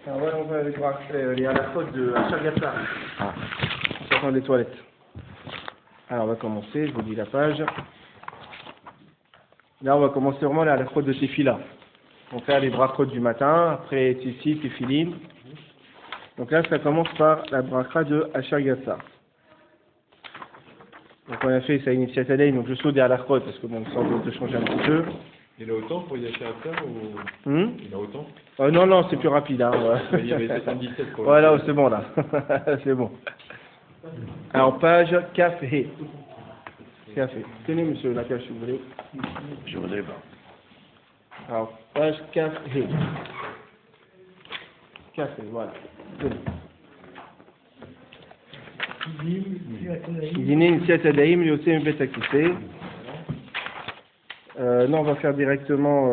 Alors voilà, on va aller à la faute de Achargata. Ah, en sortant des toilettes. Alors on va commencer, je vous dis la page. Là on va commencer vraiment à la faute de Tefila. On fait les brachot du matin, après Tzitzit, Tefilim. Donc là ça commence par la bracha de Achargata. Donc on a fait ça initiative, donc je saute derrière la faute parce que bon, ça semble de changer un petit peu. Il a autant pour y acheter à faire ou il a autant Non, c'est plus rapide. Hein, ouais. Il y avait 77 pour voilà, c'est bon là. C'est bon. Alors, page café. Café. Tenez, monsieur Nakash, si vous voulez. Je voudrais pas. Alors, page café. Café, voilà. Tenez. Dîner initiat adaim, lui aussi un bête à quitter. Non, on va faire directement.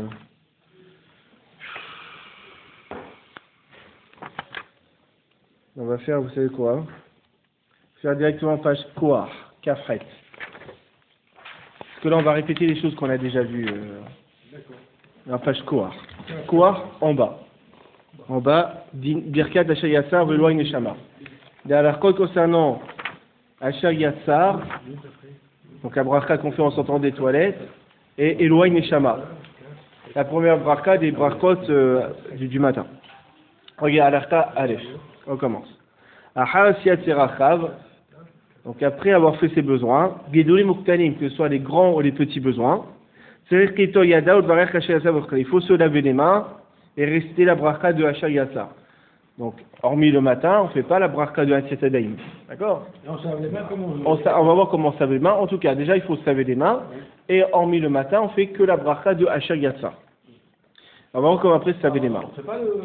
On va faire, vous savez quoi? Faire directement page Koar, Kafret. Parce que là, on va répéter les choses qu'on a déjà vues. La page Koar. Koar, en bas. En bas, Birkat Asher Yassar, Veloy Neshama. Derrière la concernant Asher Yassar, donc la bracha qu'on fait en sortant des toilettes, et Eloy Neshama. La première bracha des brachot du matin. Regarde, Alerta Aleph. On commence. Donc après avoir fait ses besoins, que ce soit les grands ou les petits besoins, il faut se laver les mains et réciter la bracha de Asher Yassar. Donc, hormis le matin, on ne fait pas la bracha de Hatziat Adaim. D'accord? On va voir comment on se lave les mains. En tout cas, déjà, il faut se laver les mains. Et hormis le matin, on fait que la bracha de Asher Yassar. On va voir comment après se laver les mains. On fait pas le...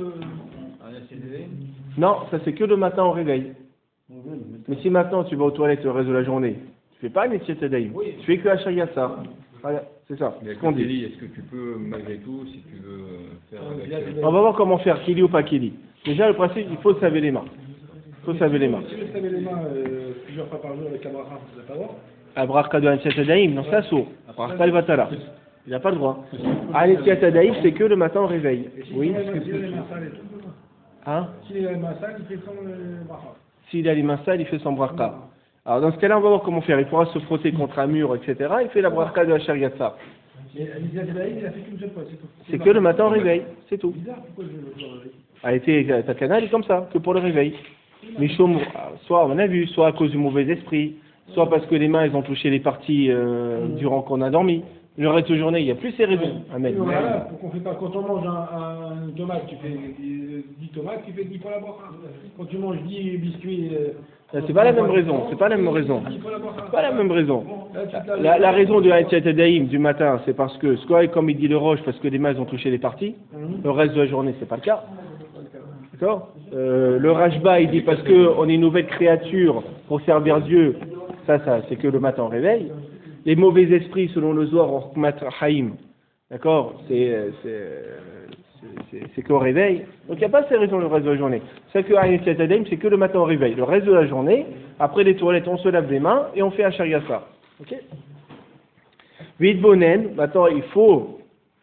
Non, ça c'est que le matin au réveil. Mais si maintenant tu vas aux toilettes le reste de la journée, tu fais pas un Hatziat Adaim. Tu fais que Asher Yassar. Voilà, c'est ça. Mais ce qu'on dit. Est-ce que tu peux, malgré tout, si tu veux faire avec... On va voir comment faire, Kili ou pas Kili. Déjà, le principe, il faut se laver les mains. Il faut se laver les mains. Si vous savez les mains plusieurs fois par jour avec la bracha, vous n'avez pas le droit? La bracha de Hatziat Adaim, non, ça sourd. La bracha de Vatala. Il n'a pas le droit. Hatziat Adaim, c'est que le matin au réveil. Oui. Hein? S'il a les mains sales, il fait son bracha. S'il a les mains sales, il fait son bracha. Alors dans ce cas-là, on va voir comment faire. Il pourra se frotter contre un mur, etc. Il fait la bracha de Asher Yassar. Il a fait qu'une seule fois, c'est tout. C'est que le matin au réveil, c'est tout. Bizarre, pourquoi je le réveil? A été ta canal est comme ça, que pour le réveil. Mais soit on a vu, soit à cause du mauvais esprit, soit parce que les mains ils ont touché les parties durant qu'on a dormi. Le reste de la journée, il n'y a plus ces raisons. Amen. Voilà, pour qu'on fait pas. Quand on mange une tomate, tu fais 10 tomates, tu fais 10 fois la bracha. Quand tu manges 10 biscuits. C'est pas la même raison. C'est pas la même raison. C'est pas la même raison. La raison de Hatziat Adaim du matin, c'est parce que, soit comme il dit le Roche, parce que les mains ils ont touché les parties. Le reste de la journée, c'est pas le cas. D'accord? Le Rashba, il dit parce que on est une nouvelle créature pour servir Dieu. Ça, c'est que le matin au réveil. Les mauvais esprits, selon le Zohar, Orkmat Haïm, d'accord, c'est qu'au réveil. Donc il n'y a pas ces raisons le reste de la journée. C'est que Hatziat Adaim, c'est que le matin au réveil. Le reste de la journée, après les toilettes, on se lave les mains et on fait Asher Yassar. Ok? Vite Bonen, maintenant il faut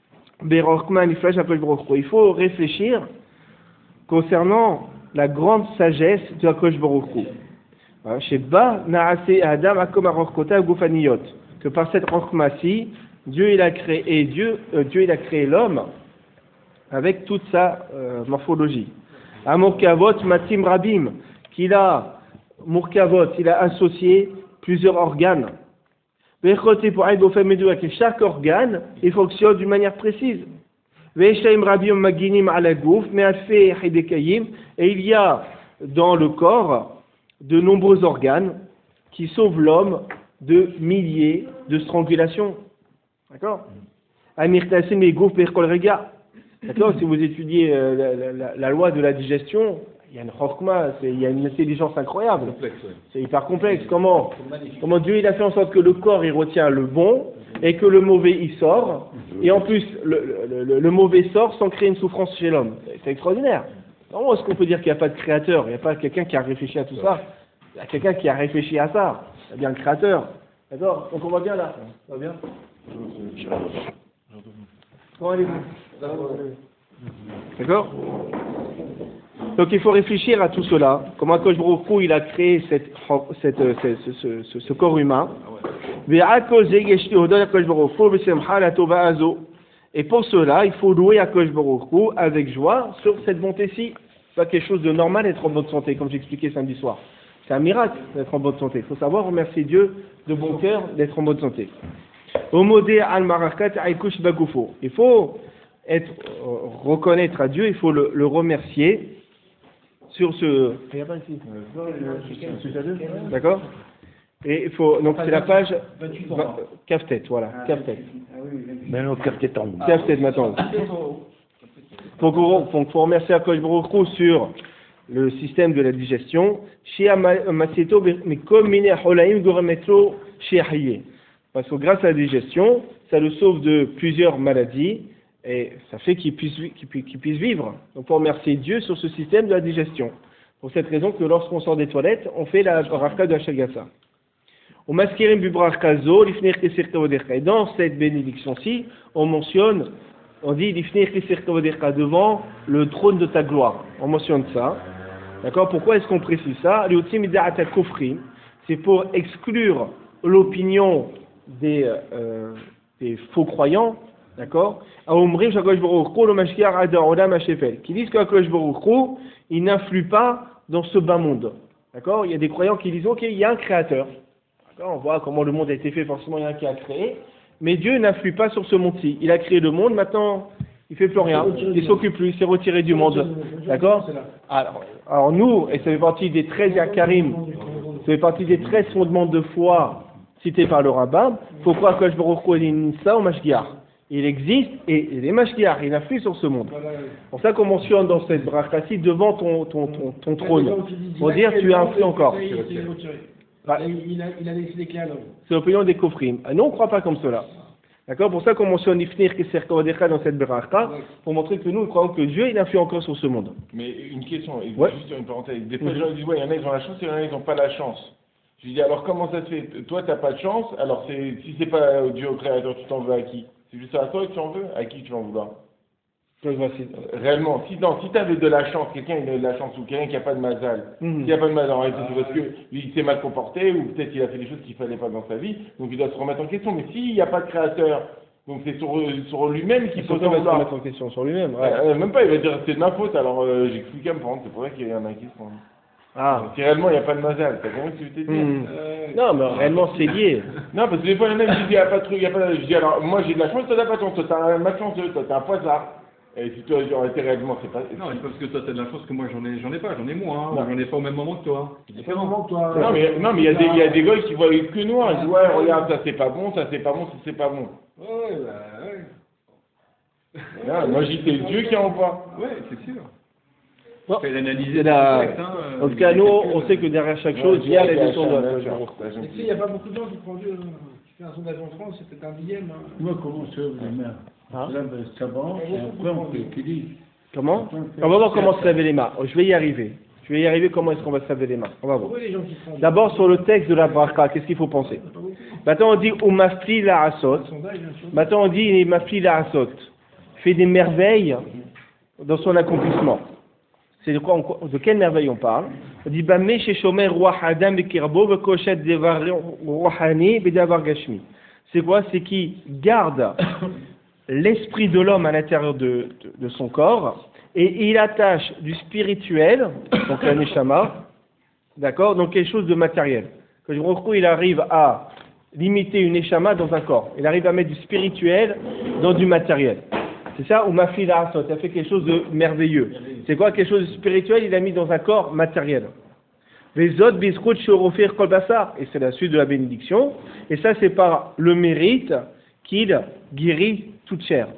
il faut réfléchir concernant la grande sagesse de Akadosh Baruch Hu. Sheba Naase Adam Akom Arokota Gufaniyot. Que par cette Rokhma-ci, Dieu il a créé l'homme avec toute sa morphologie. Amorkavot Matim Rabim, qu'il a Murkavot, il a associé plusieurs organes. Vechoté pour Aïd Bofem Medou, que chaque organe il fonctionne d'une manière précise. Vechaim Rabim Maginim Alagouf, Meafe Hidekayim, et il y a dans le corps de nombreux organes qui sauvent l'homme de milliers de strangulations. D'accord? Amir Tassim et Gouf Perkol Rega. D'accord? Si vous étudiez la loi de la digestion, il y a une chokma, il y a une intelligence incroyable. C'est hyper complexe. Comment Dieu il a fait en sorte que le corps il retient le bon et que le mauvais il sort. Et en plus, le mauvais sort sans créer une souffrance chez l'homme. C'est extraordinaire. Comment est-ce qu'on peut dire qu'il n'y a pas de créateur? Il n'y a pas quelqu'un qui a réfléchi à tout ça. Il y a quelqu'un qui a réfléchi à ça. Il y a bien le créateur. D'accord? Donc on va bien là. On va bien? Comment allez-vous? D'accord? Donc il faut réfléchir à tout cela. Comment Akadosh Baruch Hu, il a créé ce corps humain. Et pour cela, il faut louer Akadosh Baruch Hu avec joie sur cette bonté-ci. C'est pas quelque chose de normal d'être en bonne santé, comme j'expliquais samedi soir. C'est un miracle d'être en bonne santé. Il faut savoir remercier Dieu de bon cœur d'être en bonne santé. Il faut reconnaître à Dieu, il faut le remercier sur ce. Il n'y a pas ici. D'accord. Et il faut, donc c'est la page Kaftet, voilà, Kaftet. Maintenant, Kaftet en haut. Kaftet maintenant. Faut remercier Akadosh Baruch Hu sur le système de la digestion. Parce que grâce à la digestion, ça le sauve de plusieurs maladies et ça fait qu'il puisse vivre. Donc il faut remercier Dieu sur ce système de la digestion. Pour cette raison que lorsqu'on sort des toilettes, on fait la bracha de Hashagasa. Et dans cette bénédiction-ci, on mentionne, on dit devant le trône de ta gloire. On mentionne ça. D'accord? Pourquoi est-ce qu'on précise ça? C'est pour exclure l'opinion des faux croyants. D'accord? Qui disent qu'Akadosh Baruch Hu, il n'influe pas dans ce bas monde. D'accord? Il y a des croyants qui disent, ok, il y a un créateur. On voit comment le monde a été fait, forcément il y en a un qui a créé, mais Dieu n'influe pas sur ce monde-ci. Il a créé le monde, maintenant il fait plus rien, il s'occupe plus, il s'est retiré du monde. D'accord? Alors nous, et ça fait partie des 13 Yakarim, ça fait partie des 13 fondements de foi cités par le rabbin, il faut croire que ça au Mashgiach. Il existe et il est Mashgiach, il influe sur ce monde. C'est pour ça qu'on mentionne dans cette bracha-ci devant ton trône, pour dire tu influes encore. Il a laissé les clés à l'homme. C'est l'opinion des Kofrim. Nous, on ne croit pas comme cela. D'accord? Pour ça qu'on mentionne Ifnir Kiser Kodecha dans cette bracha, pour montrer que nous croyons que Dieu, il influe encore sur ce monde. Mais une question, ouais. Juste une parenthèse. Des fois, les gens disent, ouais, il y en a, ils ont la chance, et il y en a, ils n'ont pas la chance. Je dis, alors comment ça se fait? Toi, tu n'as pas de chance, alors si c'est pas Dieu au créateur, tu t'en veux à qui? C'est juste à toi que tu en veux? À qui tu en vouloir? Réellement, si tu avais de la chance, quelqu'un il a de la chance ou quelqu'un qui n'a pas de mazal, s'il n'y a pas de mazal, en réalité c'est parce que lui il s'est mal comporté ou peut-être il a fait des choses qu'il ne fallait pas dans sa vie, donc il doit se remettre en question. Mais s'il n'y a pas de créateur, donc c'est sur lui-même qu'il faut se remettre en question sur lui-même. Ouais. Même pas, il va dire c'est de ma faute, alors j'ai expliqué à me prendre, c'est pour ça qu'il y en a qui se prennent. Si réellement il n'y a pas de mazal, t'as compris ce que je t'ai dit? Non, mais réellement c'est lié. Non, parce que des fois il y en a qui disent il n'y a pas de truc, il n'y a pas de. Je dis alors moi j'ai de la chance, toi t'as pas de chance, toi t'as ma chance, toi t'as un poisard. Et si toi j'aurais été réellement, c'est pas. Non, c'est parce que toi t'as de la chance que moi j'en ai pas, j'en ai moins, hein. J'en ai pas au même moment que toi. Non mais il y a des gars qui voient que noir, ils disent ouais regarde ça c'est pas bon, ça c'est pas bon, ça c'est pas bon. Ouais. Non, moi j'ai dit Dieu qui envoie. Ouais, c'est sûr. Bon, l'analyser en tout cas, nous, on sait que derrière chaque chose, il y a les leçons de la Tu sais, il n'y a pas beaucoup de gens qui prennent Dieu. Tu fais un sondage en France, c'est peut-être un dixième. Moi, comment ça, les mains? Là, ça va, et après on peut équilibrer. Comment? On va voir comment se laver les mains. Je vais y arriver. Comment est-ce qu'on va se laver les mains. On va voir. D'abord, sur le texte de la bracha, qu'est-ce qu'il faut penser? Maintenant, on dit Umafli la asot. Maintenant, on dit Umafli la asot. Fait des merveilles dans son accomplissement. C'est de quoi, de quelle merveille on parle? On dit Bamé chez Shomer Roi Adam Bekirbo Bekoshet Devar Rohani Bedavar Gashmi. C'est quoi? C'est qui garde l'esprit de l'homme à l'intérieur de son corps et il attache du spirituel, donc la neshama, d'accord, donc quelque chose de matériel. Que il arrive à limiter une neshama dans un corps. Il arrive à mettre du spirituel dans du matériel. C'est ça, ou ma fille a fait quelque chose de merveilleux. C'est quoi quelque chose de spirituel? Il a mis dans un corps matériel. Et c'est la suite de la bénédiction. Et ça, c'est par le mérite qu'il guérit toute chair.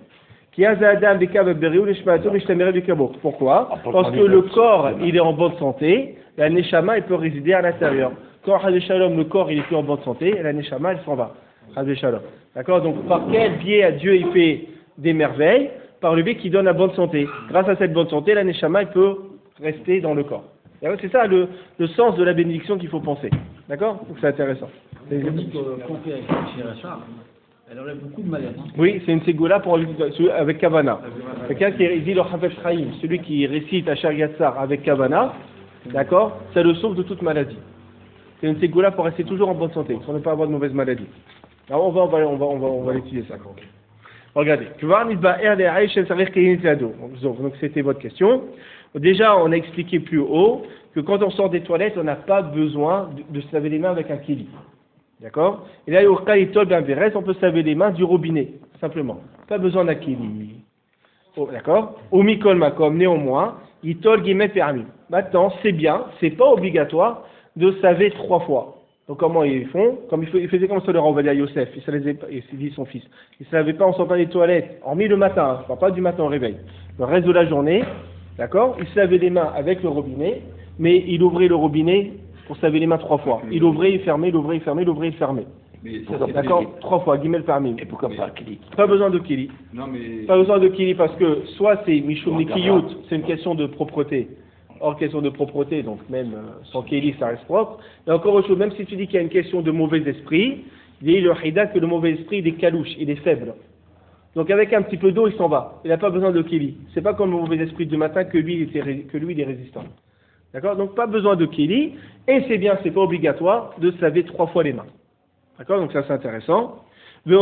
Pourquoi? Parce que le corps, il est en bonne santé, la neshama, il peut résider à l'intérieur. Quand le corps, il est plus en bonne santé, la neshama, elle s'en va. D'accord? Donc, par quel biais Dieu, il fait des merveilles? Par le biais qui donne la bonne santé. Grâce à cette bonne santé, la neshama, elle peut rester dans le corps. C'est ça le sens de la bénédiction qu'il faut penser. D'accord? Donc c'est intéressant. On dit qu'on fait réfléchir à ça. Elle enlève beaucoup de maladies. Oui, c'est une ségoula pour avec Kavana. Quelqu'un qui dit le Hafez Chaim, celui qui récite Asher Yatzar avec Kavana, d'accord, ça le sauve de toute maladie. C'est une ségoula pour rester toujours en bonne santé, pour ne pas avoir de mauvaises maladies. Alors on va étudier ça. Regardez. Donc c'était votre question. Déjà, on a expliqué plus haut que quand on sort des toilettes, on n'a pas besoin de se laver les mains avec un kili. D'accord? Et là, on peut se laver les mains du robinet, simplement. Pas besoin d'un kili. Oh, d'accord? Au mikol makom, néanmoins, itol guillemets permis. Maintenant, c'est bien, c'est pas obligatoire de se laver 3 fois. Donc comment ils font? Comme il faisait comme ça le Ravalia Yosef, il dit son fils. Il ne se lavait pas en sortant des toilettes, hormis le matin, je ne parle pas du matin au réveil. Le reste de la journée, d'accord? Il se lavait les mains avec le robinet, mais il ouvrait le robinet pour se laver les mains 3 fois. Il ouvrait, il fermait, il ouvrait, il fermait, il ouvrait, il fermait. D'accord? 3 fois, guimel permis. Et pourquoi pas kili? Pas besoin de kili. Non, mais... Pas besoin de kili parce que soit c'est Mishum Nikiyut, c'est une question de propreté. Hors question de propreté, donc même sans kili, ça reste propre. Et encore autre chose, même si tu dis qu'il y a une question de mauvais esprit, il dit le Hida que le mauvais esprit, il est calouche, il est faible. Donc avec un petit peu d'eau, il s'en va. Il n'a pas besoin de kili. C'est pas comme le mauvais esprit du matin que lui, il est résistant. D'accord? Donc pas besoin de kili. Et c'est bien, c'est pas obligatoire de se laver 3 fois les mains. D'accord? Donc ça c'est intéressant. Par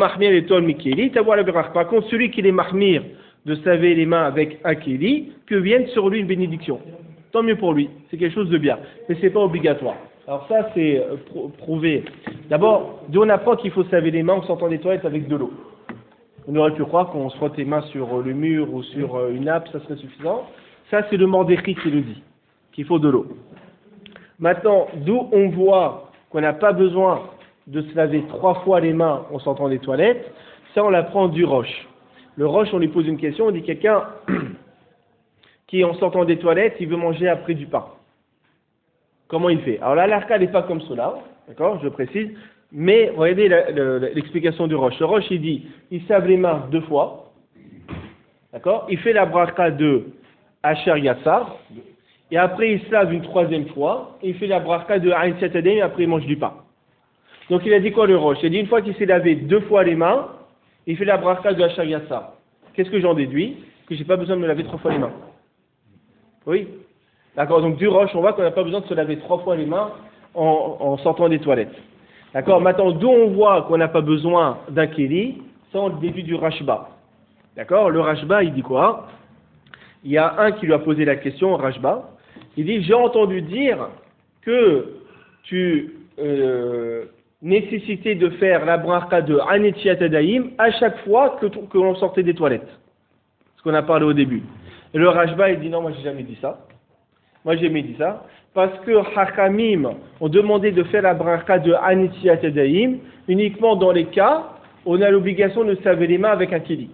contre, celui qui est mahmir de se laver les mains avec un kili, que vienne sur lui une bénédiction. Tant mieux pour lui, c'est quelque chose de bien. Mais c'est pas obligatoire. Alors ça c'est prouvé. D'abord, on apprend qu'il faut se laver les mains en sortant des toilettes avec de l'eau. On aurait pu croire qu'on se frotte les mains sur le mur ou sur une nappe, ça serait suffisant. Ça c'est le Mordechai qui le dit, qu'il faut de l'eau. Maintenant, d'où on voit qu'on n'a pas besoin de se laver 3 fois les mains en sortant des toilettes, ça on l'apprend du Roche. Le Roche, on lui pose une question, on dit quelqu'un qui en sortant des toilettes, il veut manger après du pain. Comment il fait? Alors là, l'arca n'est pas comme cela, d'accord, je précise, mais regardez l'explication du Roche. Le Roche, il dit, il se lave les mains 2 fois, d'accord, il fait la bracha de Asher Yassar, et après il se lave une 3e fois, et il fait la bracha de Aïn Satadem, et après il mange du pain. Donc il a dit quoi le Roche? Il a dit une fois qu'il s'est lavé 2 fois les mains, il fait la bracha de Asher Yassar. Qu'est-ce que j'en déduis? Que j'ai pas besoin de me laver 3 fois les mains. Oui? D'accord, donc du Roche, on voit qu'on n'a pas besoin de se laver 3 fois les mains en sortant des toilettes. D'accord, maintenant d'où on voit qu'on n'a pas besoin d'un keli, ça on le déduit du Rashba. D'accord, le Rashba il dit quoi? Il y a un qui lui a posé la question, Rashba, il dit j'ai entendu dire que tu nécessité de faire la bracha de Anetiat Adaïm à chaque fois que l'on sortait des toilettes. Ce qu'on a parlé au début. Et le Rashba, il dit non, moi j'ai jamais dit ça. Moi j'ai jamais dit ça. Parce que Hakamim ont demandé de faire la bracha de Anetiat Adaïm uniquement dans les cas où on a l'obligation de se laver les mains avec un keli.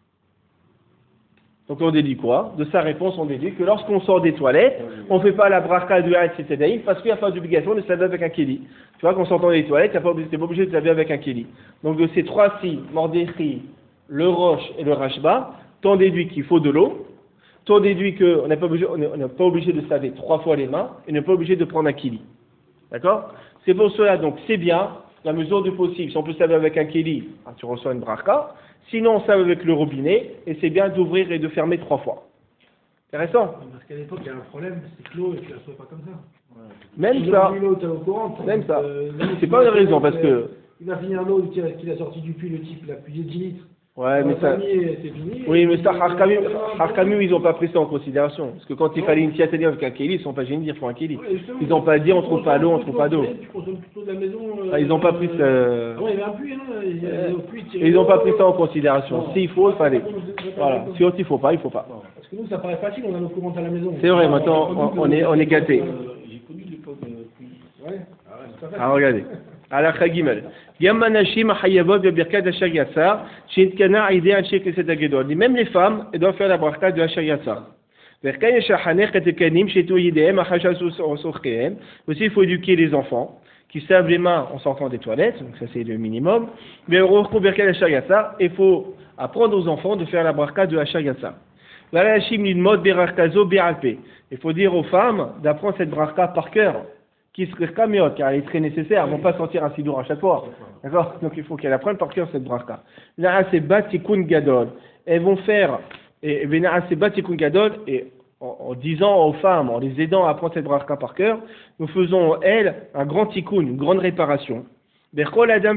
Donc on déduit quoi? De sa réponse, on déduit que lorsqu'on sort des toilettes, on ne fait pas la bracha de Anetiat Adaïm parce qu'il n'y a pas d'obligation de se laver avec un keli. Tu vois, qu'en sortant des toilettes, tu n'es pas obligé de te laver avec un keli. Donc de ces 3 Mordechai, le Roche et le Rashba, t'en déduis qu'il faut de l'eau, t'en déduis qu'on n'est pas obligé de se laver 3 fois les mains, et on n'est pas obligé de prendre un keli. D'accord? C'est pour cela, donc c'est bien, la mesure du possible. Si on peut se laver avec un keli, tu reçois une bracha. Sinon, on se lave avec le robinet, et c'est bien d'ouvrir et de fermer 3 fois. Intéressant? Parce qu'à l'époque, il y a un problème, c'est que l'eau, tu la reçois pas comme ça. Même ça. Même ça. C'est pas une raison, parce que... Il va finir l'eau qu'il a sorti du puits, le type, il a puisé 10 litres. Ouais, mais ça... Fini, oui, mais ça, Harkamim, ils n'ont pas pris ça en considération. Parce que quand il fallait une tiatania avec un keli, ils ne sont pas gênés de dire qu'il faut un keli. Ils n'ont pas dit on trouve pas l'eau, on trouve pas d'eau. Tu consommes plutôt de la maison. Ils n'ont pas pris ça. Ah ouais, il y avait un puits, hein. Ils n'ont pas pris ça en considération. S'il faut, il fallait. Voilà. Si il ne faut pas, il ne faut pas. Parce que nous, ça paraît facile, on a nos courants à la maison. C'est vrai, maintenant, on est gâtés. J'ai connu l'époque de... Ouais. Alors regardez. Alors Khagimel. Yamanashim hayavot bebirkat Asher Yassar, shetkana aidé un sheik et agedol. Même les femmes, elles doivent faire la bracha de Asher Yassar. Verkan yashahanech et kanim shetu yidem achashas usorkeem. Aussi, il faut éduquer les enfants qui se lavent les mains en sortant des toilettes, donc ça c'est le minimum. Mais au recours berkat Asher Yassar, il faut apprendre aux enfants de faire la bracha de Asher Yassar. Valashim lilmod berakazo be'alpe. Il faut dire aux femmes d'apprendre cette bracha par cœur. qui serait kamiot, car elle est très nécessaire, elles ne vont pas sortir un sidour à chaque fois. D'accord? Donc il faut qu'elles apprennent par cœur cette bracha. Na'asebat tikun gadol. Elles vont faire, et na'asebat tikun gadol, et en disant aux femmes, en les aidant à apprendre cette bracha par cœur, nous faisons, elles, un grand tikkun, une grande réparation. Et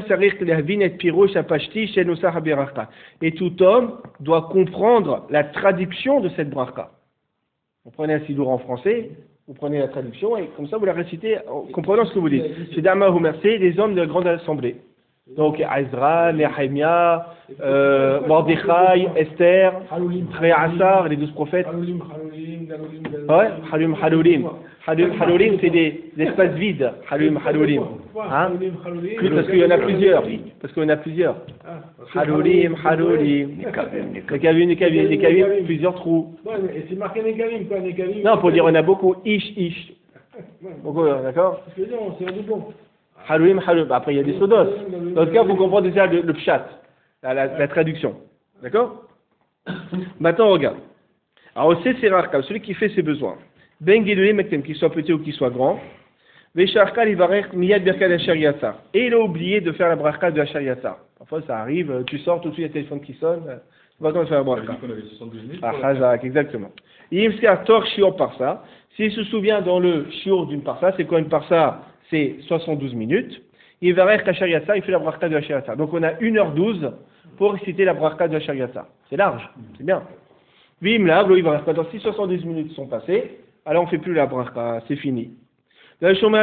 tout homme doit comprendre la traduction de cette bracha. Vous prenez un sidour en français, vous prenez la traduction, et comme ça vous la récitez en comprenant ce que vous dites. C'est Dama Humersé, les hommes de la grande assemblée. Donc, Ezra, Nehemia, Mordechai, Esther, Réassar, les 12 prophètes. Ouais, Halulim, Halulim. Halulim, c'est des espaces vides. Halulim, Halulim. Hein? Parce qu'il y en a plusieurs. Parce qu'il y en a plusieurs. Halulim, Halulim. Nekavim, plusieurs trous. Et c'est marqué Nekavim, quoi, Nekavim. Non, pour dire, on a beaucoup. Ish. Beaucoup, d'accord? Parce que non, c'est un doublon. Halulim. Après, il y a des sodos. Dans ce cas, vous comprenez déjà le pshat, la traduction. D'accord? Maintenant, regarde. Alors, c'est rare, celui qui fait ses besoins. Ben Guédoué Mektem, qu'il soit petit ou qu'il soit grand. Vesharkal, il va rire Miyad Birkad Asher Yassar. Et il a oublié de faire la bracha de Asher Yassar. Parfois, ça arrive, tu sors, tout de suite, il y a le téléphone qui sonne. Tu vas quand même faire la bracha. Ah, Hazak, exactement. Yimska Tor Shior Parsa. S'il se souvient dans le Shior d'une Parsa, c'est quoi une Parsa? C'est 72 minutes. Il va rire qu'Asher Yassar, il fait la bracha de Asher Yassar. Donc, on a 1h12 pour réciter la bracha de Asher Yassar. C'est large, c'est bien. Vim là, il va rester. Si 70 minutes sont passées, alors on ne fait plus la bracha, c'est fini. Maintenant,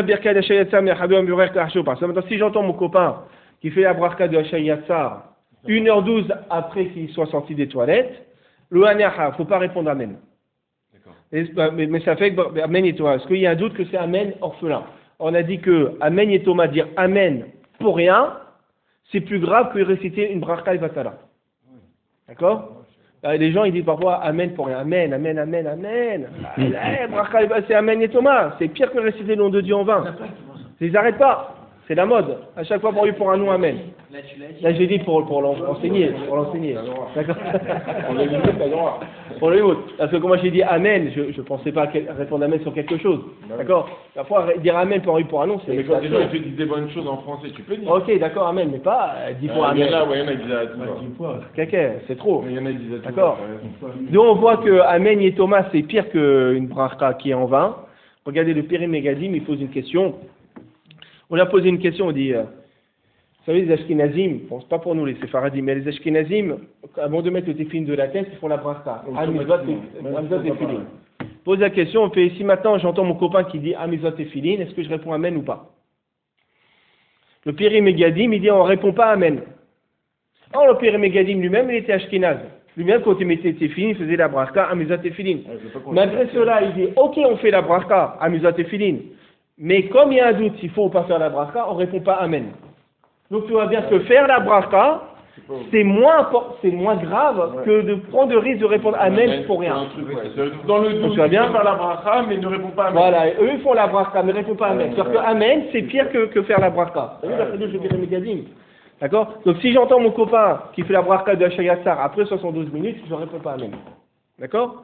si j'entends mon copain qui fait la bracha de Asher Yassar 1h12 après qu'il soit sorti des toilettes, il ne faut pas répondre Amen. Mais ça fait que Amen et Thomas. Est-ce qu'il y a un doute que c'est Amen orphelin? On a dit que Amen et Thomas, dire Amen pour rien, c'est plus grave que réciter une bracha et vatala. D'accord? Les gens ils disent parfois Amen pour rien. Amen. C'est Amen et Thomas. C'est pire que réciter le nom de Dieu en vain. Ils n'arrêtent pas. C'est la mode. À chaque fois pour un nom Amen. Là j'ai dit pour l'enseigner. D'accord. Pour le limite. Parce que comme j'ai dit Amen, je ne pensais pas répondre Amen sur quelque chose. D'accord. Parfois dire Amen pour un nom, c'est. Mais quand les gens te disent des bonnes choses en français, tu peux dire. Ok, d'accord, Amen, mais pas 10 fois Amen. Il y en a qui disent à tout. C'est trop. Il y en a qui disent à tout. D'accord. Nous on voit que Amen et Thomas c'est pire qu'une bracha qui est en vain. Regardez le Périm Megadim, il pose une question. On a posé une question, on dit, vous savez, les Ashkenazim, bon, c'est pas pour nous les Séfaradim, mais les Ashkenazim, avant de mettre le téfilin de la tête, ils font la bracha. Amizot Tefilin. Pose la question, on fait ici maintenant, j'entends mon copain qui dit Amizot Tefilin, est-ce que je réponds Amen ou pas? Le Périm Megadim, il dit on répond pas Amen. Or, le Périm Megadim lui-même, il était Ashkenaz. Lui-même, quand il mettait Tefilin, il faisait la bracha Amizot Tefilin. Malgré cela, il dit ok, on fait la bracha Amizot Tefilin. Mais comme il y a un doute s'il faut ou pas faire la bracha, on ne répond pas Amen. Donc tu vois bien que faire la bracha, c'est moins grave que de prendre le risque de répondre Amen pour rien. Dans le doute, tu vas bien faire la bracha, mais ne réponds pas Amen. Voilà, eux ils font la bracha, mais ne répondent pas Amen. C'est-à-dire que Amen, c'est pire que faire la bracha. Vous savez, la je vais mégadim. D'accord? Donc si j'entends mon copain qui fait la bracha de Asher Yassar après 72 minutes, je ne réponds pas Amen. D'accord?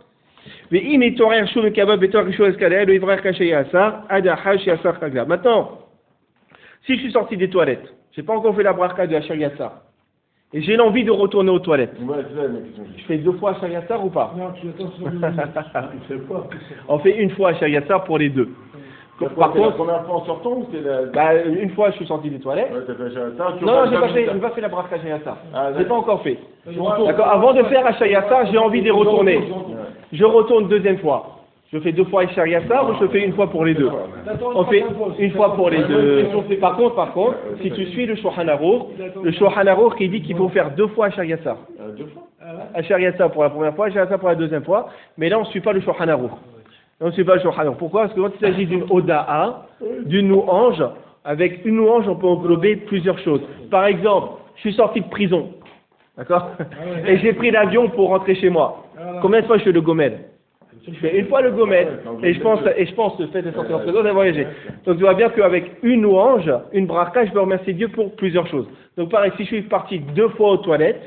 Maintenant, si je suis sorti des toilettes, je n'ai pas encore fait la bracha de Asher Yassar, et j'ai l'envie de retourner aux toilettes, je fais 2 fois Asher Yassar ou pas? Non, tu attends sur le On fait une fois Asher Yassar pour les deux. Par contre, la première fois en sortant ou c'est la. Une fois je suis sorti des toilettes. Ouais, t'as fait Asher Yassar. Non, j'ai pas fait la bracha Asher Yassar. J'ai pas encore fait. D'accord. Avant de faire Asher Yassar, j'ai envie de retourner. Je retourne 2e fois. Je fais 2 fois Asher Yassar ou je fais une fois pour les deux? On fait une fois pour les deux. Par contre, si tu suis le Shulchan Aruch qui dit qu'il faut faire 2 fois Asher Yassar. 2 fois Asher Yassar pour la première fois, Asher Yassar pour la 2e fois. Mais là, on ne suit pas le Shulchan Aruch. On ne suit pas le Shulchan Aruch. Pourquoi? Parce que quand il s'agit d'une Oda'a, d'une louange, avec une louange, on peut englober plusieurs choses. Par exemple, je suis sorti de prison. D'accord? Et j'ai pris l'avion pour rentrer chez moi. Combien de fois je fais le gomel? Je fais une fois le gomel, et je pense le fait de sortir en prison, de voyager. Donc tu vois bien qu'avec une louange, une bracha, je peux remercier Dieu pour plusieurs choses. Donc pareil, si je suis parti 2 fois aux toilettes,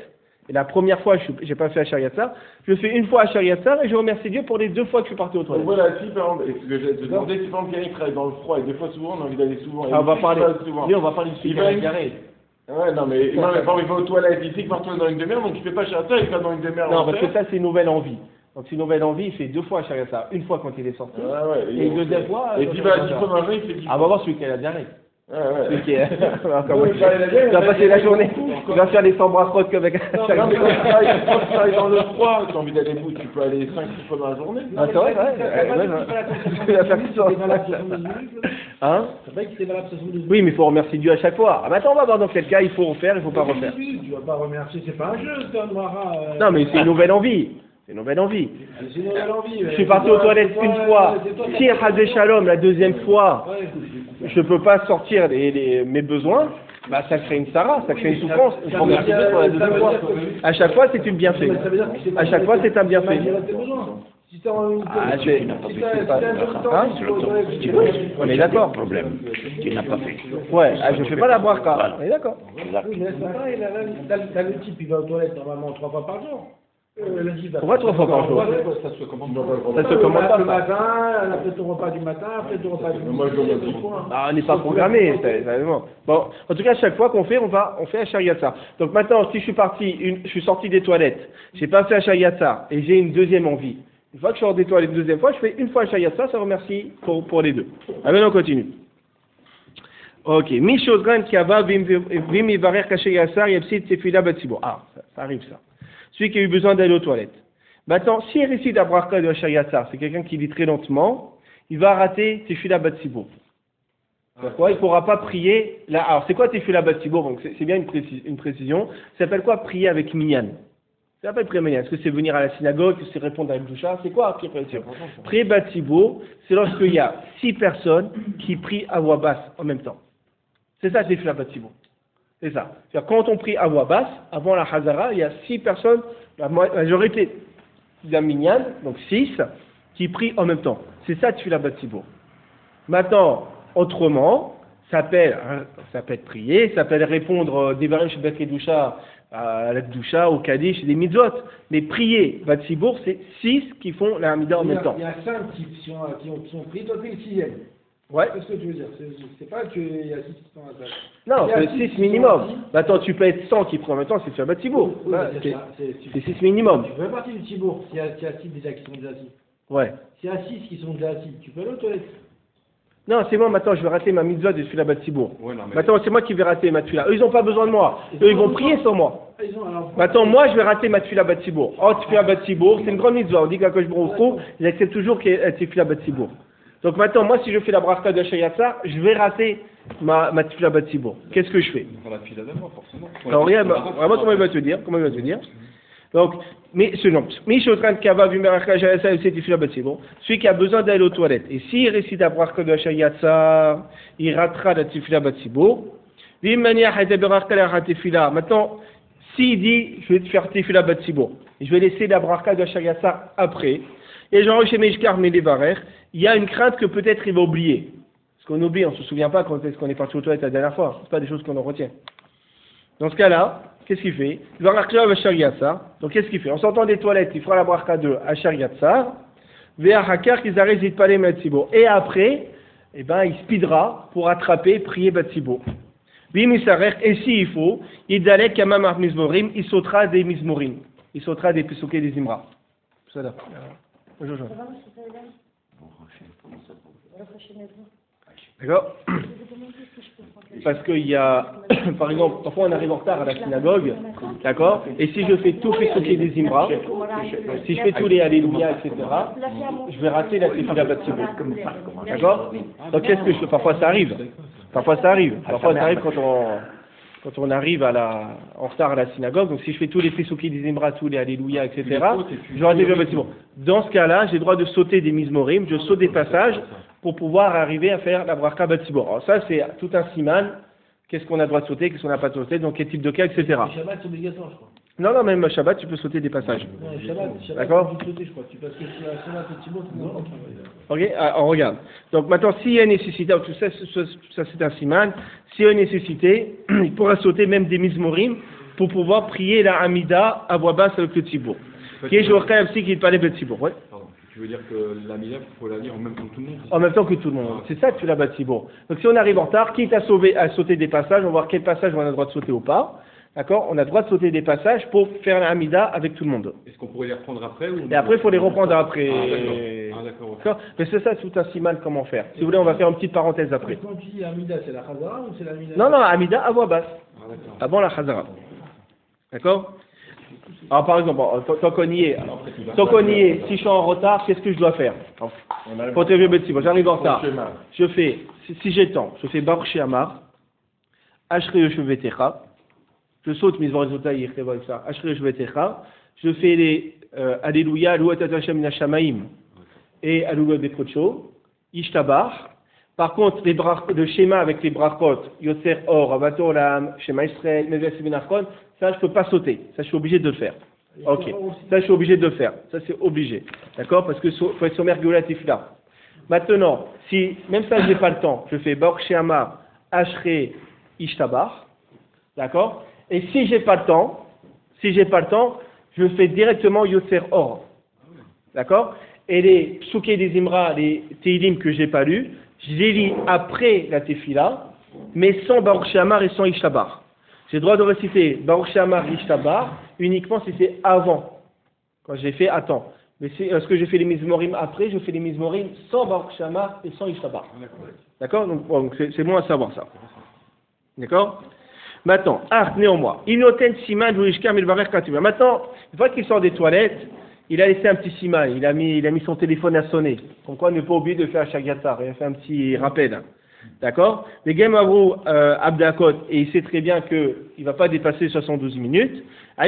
et la première fois, je n'ai pas fait Asher Yatzar, je fais une fois Asher Yatzar et je remercie Dieu pour les 2 fois que je suis parti aux toilettes. Donc voilà, si par exemple, ce que je te demandais, si par exemple quelqu'un travaille dans le froid et des fois souvent, on a envie d'aller souvent. Ah, on va parler souvent. on va parler du sujet carré. Ouais, non, mais il va aux toilettes ici, il part dans une demi-heure, donc je fais pas Asher Yatzar, il va dans une demi-heure. Non, parce que ça, c'est une nouvelle envie. Donc, c'est une nouvelle envie, il fait 2 fois Asher Yatzar. Une fois quand il est sorti, et une deuxième fois. Et puis, bah, 10 fois dans le il fait 10 fois. Ah, on va voir celui qui a la diarrhée. Ouais, ouais. Celui qui est. Tu vas passer la journée, tu vas faire les 100 bras frottes comme avec. Non, mais quand tu travailles dans le froid, tu as envie d'aller bout, tu peux aller 5-6 fois dans la journée. Ah, c'est vrai, tu vas faire ça. Hein? C'est vrai que c'est valable 72 Oui, mais il faut remercier Dieu à chaque fois. Ah, maintenant, on va voir dans quel cas il faut refaire, il ne faut pas refaire. Tu vas pas remercier, c'est pas un jeu, c'est un noira. Non, mais c'est une nouvelle envie. C'est une nouvelle envie. C'est une nouvelle envie. Je suis parti aux toilettes une fois. Si Hazé Shalom, la deuxième fois, je ne peux pas sortir mes besoins, bah ça crée une Sarah, ça crée une souffrance. Je remercie Dieu pour la deuxième fois. À chaque fois, c'est une bienfait. À chaque fois, c'est un bienfait. Si tu as une on est d'accord. Problème. Tu n'as pas fait. Ouais, je ne fais pas la bracha. On est d'accord. Oui, mais c'est pareil, là, le type, il va aux toilettes normalement 3 fois par jour. Pourquoi 3 fois par jour? Ça se commande Ça se commande pas. Le matin, après ton repas du matin, après ton repas du midi. Ah, on n'est pas programmé, évidemment. Bon, en tout cas, chaque fois qu'on fait, on fait Asher Yatzar. Donc maintenant, si je suis sorti des toilettes, j'ai pas fait Asher Yatzar et j'ai une deuxième envie. Une fois que je sors des toilettes une deuxième fois, je fais une fois Asher Yatzar, ça remercie pour les 2. Ah, maintenant, on continue. Ok. Mishozran Kiava Vim Ivarer Kasher Yatzar Yepsit Tefila Batsibo. Ah, ça arrive ça. Celui qui a eu besoin d'aller aux toilettes. Maintenant, si il récite la bracha de Asher Yatzar, c'est quelqu'un qui lit très lentement, il va rater Tefila Batsibo. Pourquoi? Il ne pourra pas prier là. Alors, c'est quoi Tefila Batsibo? Donc, c'est bien une précision. Ça s'appelle quoi prier avec Minyan? Ça s'appelle prier Minyan. Est-ce que c'est venir à la synagogue? Est-ce que c'est répondre à Doucha? C'est quoi prier Batsibo? Prier Batsibo, c'est lorsqu'il y a 6 personnes qui prient à voix basse en même temps. C'est ça Tefila Batsibo. C'est ça. C'est-à-dire, quand on prie à voix basse, avant la Hazara, il y a 6 personnes, la majorité d'un Minyan, donc 6, qui prient en même temps. C'est ça Tefila Batsibo. Maintenant, autrement, ça peut être prier, ça peut être répondre des Varim Shabbat Kedusha à la Kedusha, au Kaddish, des mitzvot. Mais prier Batsibour, c'est 6 qui font la Hamida en même temps. Il y a 5 qui ont prié, toi tu es le 6e. Ouais. Qu'est-ce que tu veux dire? C'est pas qu'il y a 6 qui sont à table. Non, c'est 6 minimum. Attends, tu peux être 100 qui prient en même temps, c'est Shabbat Tibour. Oui, c'est 6 minimum. Tu fais partie du Tibour, s'il y a 6 déjà qui sont déjà assis. Ouais. S'il y a 6 qui sont déjà assis, tu peux aller aux toilettes. Non, c'est moi maintenant, je vais rater ma mitzvah de Shabbat Tibour. Ouais, non, mais... Maintenant, c'est moi qui vais rater ma tefila. Eux, ils n'ont pas besoin de moi. Eux, ils vont prier sans moi. Maintenant, moi, je vais rater ma tefila Batsibour. Oh, tefila Batsibour, c'est une grande mitzvah. On dit qu'Akadosh Baruch Hu, il accepte toujours qu'il y ait tefila Batsibour. Donc maintenant, moi, si je fais la bracha de Asher Yatzar, je vais rater ma tefila Batsibour. Qu'est-ce que je fais? Dans la file d'avant, forcément. Alors, regarde, vraiment, comment il va te dire? Donc, celui qui a besoin d'aller aux toilettes, et s'il récite la bracha de Asher Yatzar, il ratera la tefila Batsibour. Maintenant, s'il dit, je vais te faire tefila Batsibour, je vais laisser la bracha de Asher Yatzar après, et genre chez Meshkar Medevarer, il y a une crainte que peut-être il va oublier. Parce qu'on oublie, on ne se souvient pas quand est-ce qu'on est parti aux toilettes la dernière fois. Ce pas des choses qu'on en retient. Dans ce cas-là, qu'est-ce qu'il fait? Il va racheter Asher Yatzar. Donc qu'est-ce qu'il fait? En sortant des toilettes, il fera la bracha de Asher Yatzar. Et après, eh ben, il speedera pour attraper, prier Batsibo. Et s'il faut, il sautera des mizmorim. Il sautera des pesuké des imra. Ça là. Bonjour, Jean. D'accord? Parce qu'il y a, par exemple, parfois on arrive en retard à la synagogue, d'accord? Et si je fais tout Pesuké des Imra, si je fais tous les Alléluia, etc., je vais rater la Tefila Batsibo. D'accord? Donc qu'est-ce que je fais? Parfois ça arrive. Parfois ça arrive quand on arrive en retard à la synagogue. Donc si je fais tous les Pesuké des Imra, tous les Alléluia, etc., je vais rater la Tefila Batsibo. Dans ce cas-là, j'ai le droit de sauter des Mizmorim, je saute des passages pour pouvoir arriver à faire la bracha Batsibour. Alors ça, c'est tout un siman. Qu'est-ce qu'on a le droit de sauter, qu'est-ce qu'on n'a pas de sauter, dans quel type de cas, etc. Le Shabbat, c'est obligatoire, je crois. Non, même Shabbat, tu peux sauter des passages. Non, Shabbat, d'accord? Tu peux sauter, je crois. Parce que si la Shabbat et Tibour, c'est non. Ok, on regarde. Donc maintenant, s'il y a nécessité, ça c'est un siman, s'il y a nécessité, il pourra sauter même des mizmorim pour pouvoir prier la Hamida à voix basse avec le Tzibour. Qui est Joachim aussi qui parlait de Tzibour. Ouais. Pardon. Tu veux dire que la Mila, il faut la lire en même temps que tout le monde? En même temps que tout le monde. C'est ça que tu l'as bâti. Bon. Donc si on arrive en retard, quitte à sauter des passages, on va voir quel passage on a le droit de sauter ou pas. D'accord? On a le droit de sauter des passages pour faire la Hamida avec tout le monde. Est-ce qu'on pourrait les reprendre après ou... Et après, il faut les reprendre après. Ah d'accord. D'accord? Mais c'est ça, tout un siman comment faire. Si vous voulez, on va faire une petite parenthèse après. Quand tu dis Hamida, c'est la Khazara ou c'est la Hamida? Non, Hamida à voix basse. Ah, d'accord. Avant la Khazara. D'accord? Alors par exemple, tant qu'on y est, si je suis en retard, qu'est-ce que je dois faire? Pour te dire, j'arrive en retard. Je fais, si j'ai le temps, je fais Baruch She'amar, Ashri Yoshevetecha, je saute mes oreilles, Ashri Yoshevetecha, je fais les Alléluia, Louat Hashem Min Hashamaim et Alléluia Bekocho, Ishtabar. Par contre, le schéma avec les brachot, Yotzer Or, Avato Olam, Shema Israël, Meves Ben Achron, ça je peux pas sauter, ça je suis obligé de le faire. Ok, ça je suis obligé de le faire, ça c'est obligé, d'accord, parce que faut être sommaire Geulat Tifla. Maintenant, si même ça j'ai pas le temps, je fais Baruch She'amar, Ashre, Ishtabar, d'accord, et si j'ai pas le temps, je fais directement Yotzer Or, d'accord, et les Psuké des Imra, les Teilim que j'ai pas lus, je les lis après la Tefila, mais sans Baruch She'amar et sans Ishtabar. J'ai le droit de réciter Baruch She'amar et Ishtabar uniquement si c'est avant, quand j'ai fait attends. Mais est-ce que j'ai fait les Mizmorim après? Je fais les Mizmorim sans Baruch She'amar et sans Ishtabar. D'accord? Donc c'est bon à savoir ça. D'accord? Maintenant, néanmoins, Inoten Siman Vurishkar Milvarer Katuba. Maintenant, une fois qu'il sort des toilettes, il a laissé un petit siman, il a mis son téléphone à sonner. Comme quoi, ne pas oublier de faire Shagatar. Il a fait un petit rappel. D'accord? Les Game Avru Abdakot, et il sait très bien qu'il ne va pas dépasser 72 minutes. Dans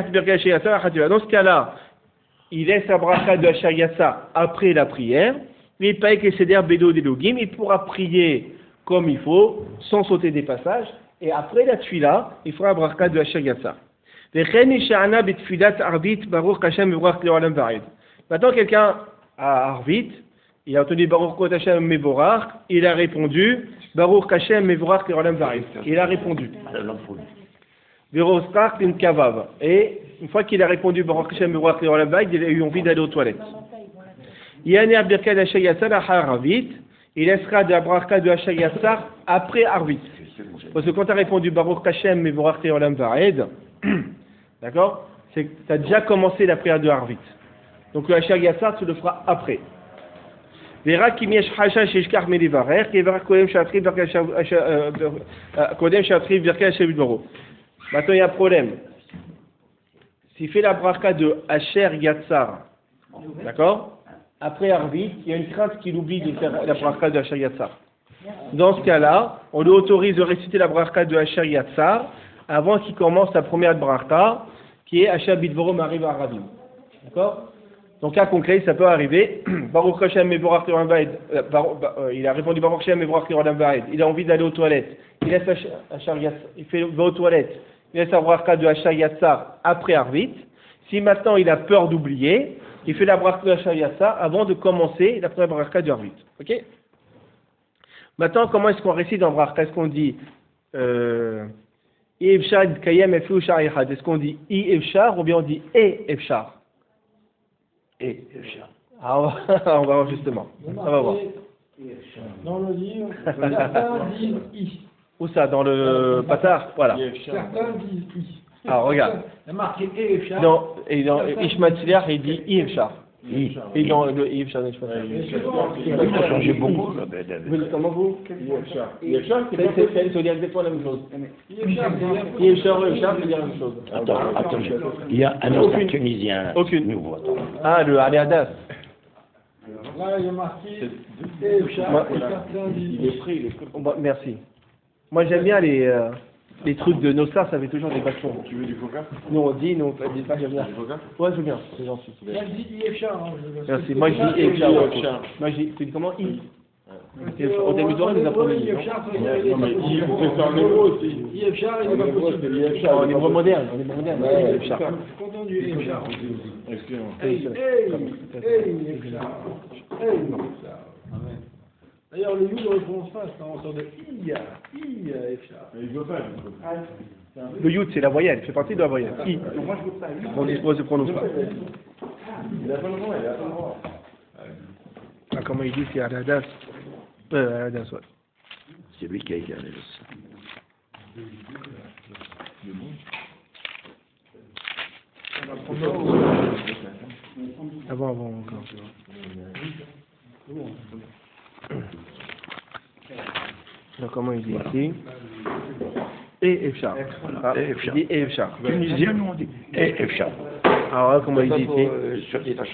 ce cas-là, il laisse la bracha de Hashayatsa après la prière. Mais pas que c'est d'air Bédo des Logim, il pourra prier comme il faut, sans sauter des passages. Et après la tuila, il fera la bracha de Hashayatsa. Maintenant, quelqu'un à Arvit, il a entendu Baruch Hashem Mevorach, il a répondu Baruch Hashem Mevorach Le'olam Varid. Il a répondu. Et une fois qu'il a répondu Baruch Hashem Mevorach Le'olam Varid, il a eu envie d'aller aux toilettes. Il laissera de la bracha de Hashayatsa après Arvit. Parce que quand tu as répondu Baruch Hashem Mevorach Le'olam Varid, d'accord? C'est que tu as déjà commencé la prière de Harvit. Donc le Hachar Yassar, tu le feras après. Verra qui m'y hashash eshkar melivarer, qui verra kodem shatri virka shavudoro. Maintenant il y a un problème. S'il fait la bracha de Hachar Yassar, d'accord? Après Harvit, il y a une crainte qu'il oublie de faire la bracha de Hachar Yassar. Dans ce cas-là, on lui autorise de réciter la bracha de Hachar Yassar avant qu'il commence sa première bracha, qui est Asher Bidvoro Mariv Arabim. D'accord? Donc, cas concret, ça peut arriver. Baruch Hashem Mevorach Le'olam Varid. Il a répondu Baruch Hashem Mevorach Le'olam Varid. Il a envie d'aller aux toilettes. Il laisse va aux toilettes. Il laisse la bracha de Asher Yatsar après Arvit. Si maintenant il a peur d'oublier, il fait la bracha de Asher Yatsar avant de commencer la première bracha de Arvit. Ok? Maintenant, comment est-ce qu'on récite en bracha? Est-ce qu'on dit est-ce qu'on dit I Efshar ou bien on dit E Efshar? E Efshar. Ah, on va voir justement. On va voir. Dans le livre, certains disent I. Où ça? Dans le Patar? Voilà. Certains disent I. Alors regarde. Il y a marqué E Efshar. Non, et dans Ishmael Tziliach, il dit I Efshar. Et dans le I Efshar, je ne sais pas. Il a changé beaucoup. Comment vous? Il y a Charles qui Ça veut dire exactement la même chose. I Efshar, c'est dire la même chose. Attends, il y a un autre Tunisien nouveau. Ah, le Ali Hadas. Là, il y a marqué E Efshar. Certains disent I. Merci. Moi, j'aime bien les trucs de Nossa, ça fait toujours des bâtons. Tu veux du coca? Nous, on dit, nous, on dit pas, j'aime bien. Ouais, je veux bien, c'est gentil. Moi, je dis I Efshar. Merci. Moi, je dis I Efshar. Moi, je dis, tu dis comment? I. Au début d'or, il nous a promis. I Efshar, Non, mais il c'est un nouveau aussi. I Efshar, il n'est pas possible. On est moins moderne, I Efshar. Content du I Efshar. Excusez-moi. D'ailleurs, le you ne le prononce pas, c'est en sorte de I Efshar. Il veut pas. Le yud, c'est la voyelle, fait partie de la voyelle. I. On ne se prononce pas. Il a pas le droit, il a pas le droit. Ah, comment il dit, c'est Al-Hadas. Al-Hadas, ouais. C'est lui qui a écrit Al-Hadas. Avant encore. Donc comment il dit ici? Et Efchar. Il dit Efchar. Tunisien, nous on dit Efchar. Alors là, comment il dit ici?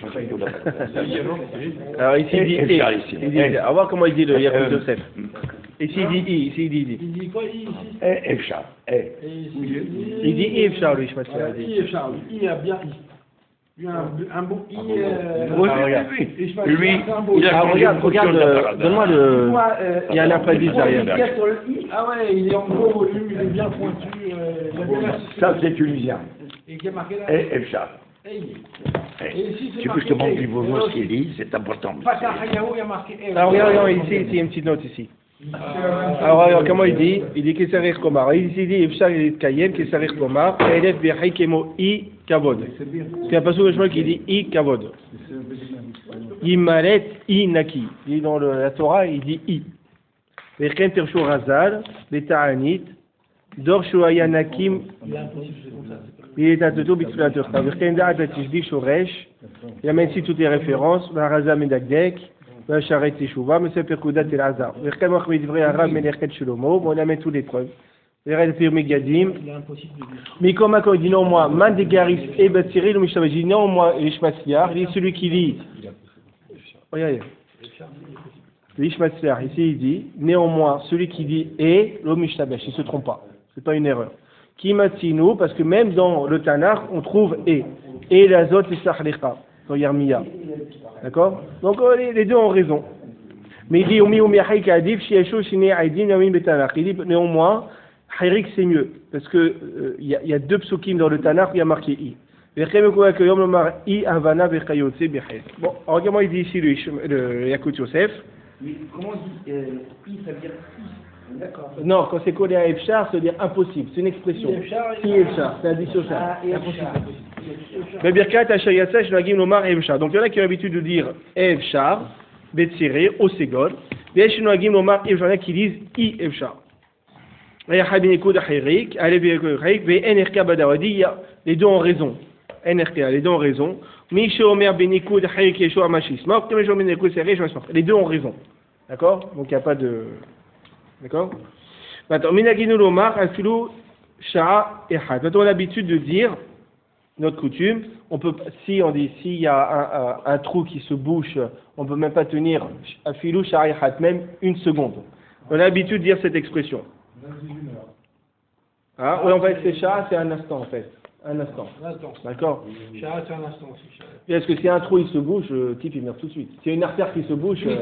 Alors ici il dit Efchar ici. On va voir comment il dit le Yacoub Yosef. Ici il dit I, ici il dit I. Il dit quoi, I ici? Efchar. Il dit Efchar, lui, je pense. I, Efchar, I a bien I. Il y a un bon I. Lui, il a regarde, donne-moi le. Il y a un appendice derrière. Ah ouais, il est en gros, il est bien pointu. Ça, c'est tunisien. Et qui a marqué là? Efchar. Tu peux que je te montre du beau ce qu'il dit, c'est important. Fatah, il a marqué. Alors regarde, ici, il y a une petite note ici. Alors regarde comment il dit? Il dit Kesarir Komar. Ici il dit Efchar il est Kayem, Kesarir Komar, Elef Bechai Kemo I Kavod. C'est un passage de qui dit I Kavod. Imaret I Naki. Il dit dans la Torah, il dit I. Vechen Tershu Razal, Beta'anit, Dor Shuaya Nakim. Il est à Toto Bixulateur. Vechen Da'at Tishdi Shoresh. Il amène ici toutes les références. Varazam Medagdek. Sharet Teshuva, M. Perkoudat El Hazar. Verkamach Medivre Arab Melerket Shlomo, on amène tous les preuves. Verel Fir Megadim. Mais comme il dit non, moi, Mandegaris et Batsiril, ou Mishtav, il dit non, moi, Ishmatsiar, il est celui qui lit. Regardez. L'Ishmatsiar, ici il dit, néanmoins, celui qui dit et, l'Omishtabesh, il ne se trompe pas. Ce n'est pas une erreur. Kimatsinu, parce que même dans le Tanakh, on trouve et l'azot et Sahlicha, dans Yermiya. D'accord? Donc les deux ont raison. Mais il dit il dit néanmoins, Hayrik c'est mieux. Parce que il y a deux psukim dans le Tanakh où il y a marqué I. Bon, regarde moi il dit ici le Yacoub Yosef. Mais comment on dit I, ça veut dire I? D'accord. Non, quand c'est collé à Efchar, ça veut dire impossible. C'est une expression. I Efchar, c'est un dissociable. Le Birkat Hashayatsa Shnagim Lomar Efchar. Donc il y en a qui ont l'habitude de dire Efchar, Betsiré, Osegol. Les Shnagim Lomar Efchar, qui disent I Efchar. Les deux ont raison. Les deux ont raison. Les deux ont raison. D'accord? Donc il n'y a pas de. D'accord? Maintenant, Minaginu Lomar, Afilu, Sha'a et Had. Maintenant, on a l'habitude de dire, notre coutume, on peut, si on dit, s'il y a un trou qui se bouche, on ne peut même pas tenir Afilu, Sha'a et Had, même une seconde. On a l'habitude de dire cette expression. Ah, oui, en fait, c'est Sha'a, c'est un instant, en fait. Un instant. D'accord? Sha'a, c'est un instant aussi. Est-ce que si un trou il se bouche, le type il meurt tout de suite. S'il y a une artère qui se bouche. Non.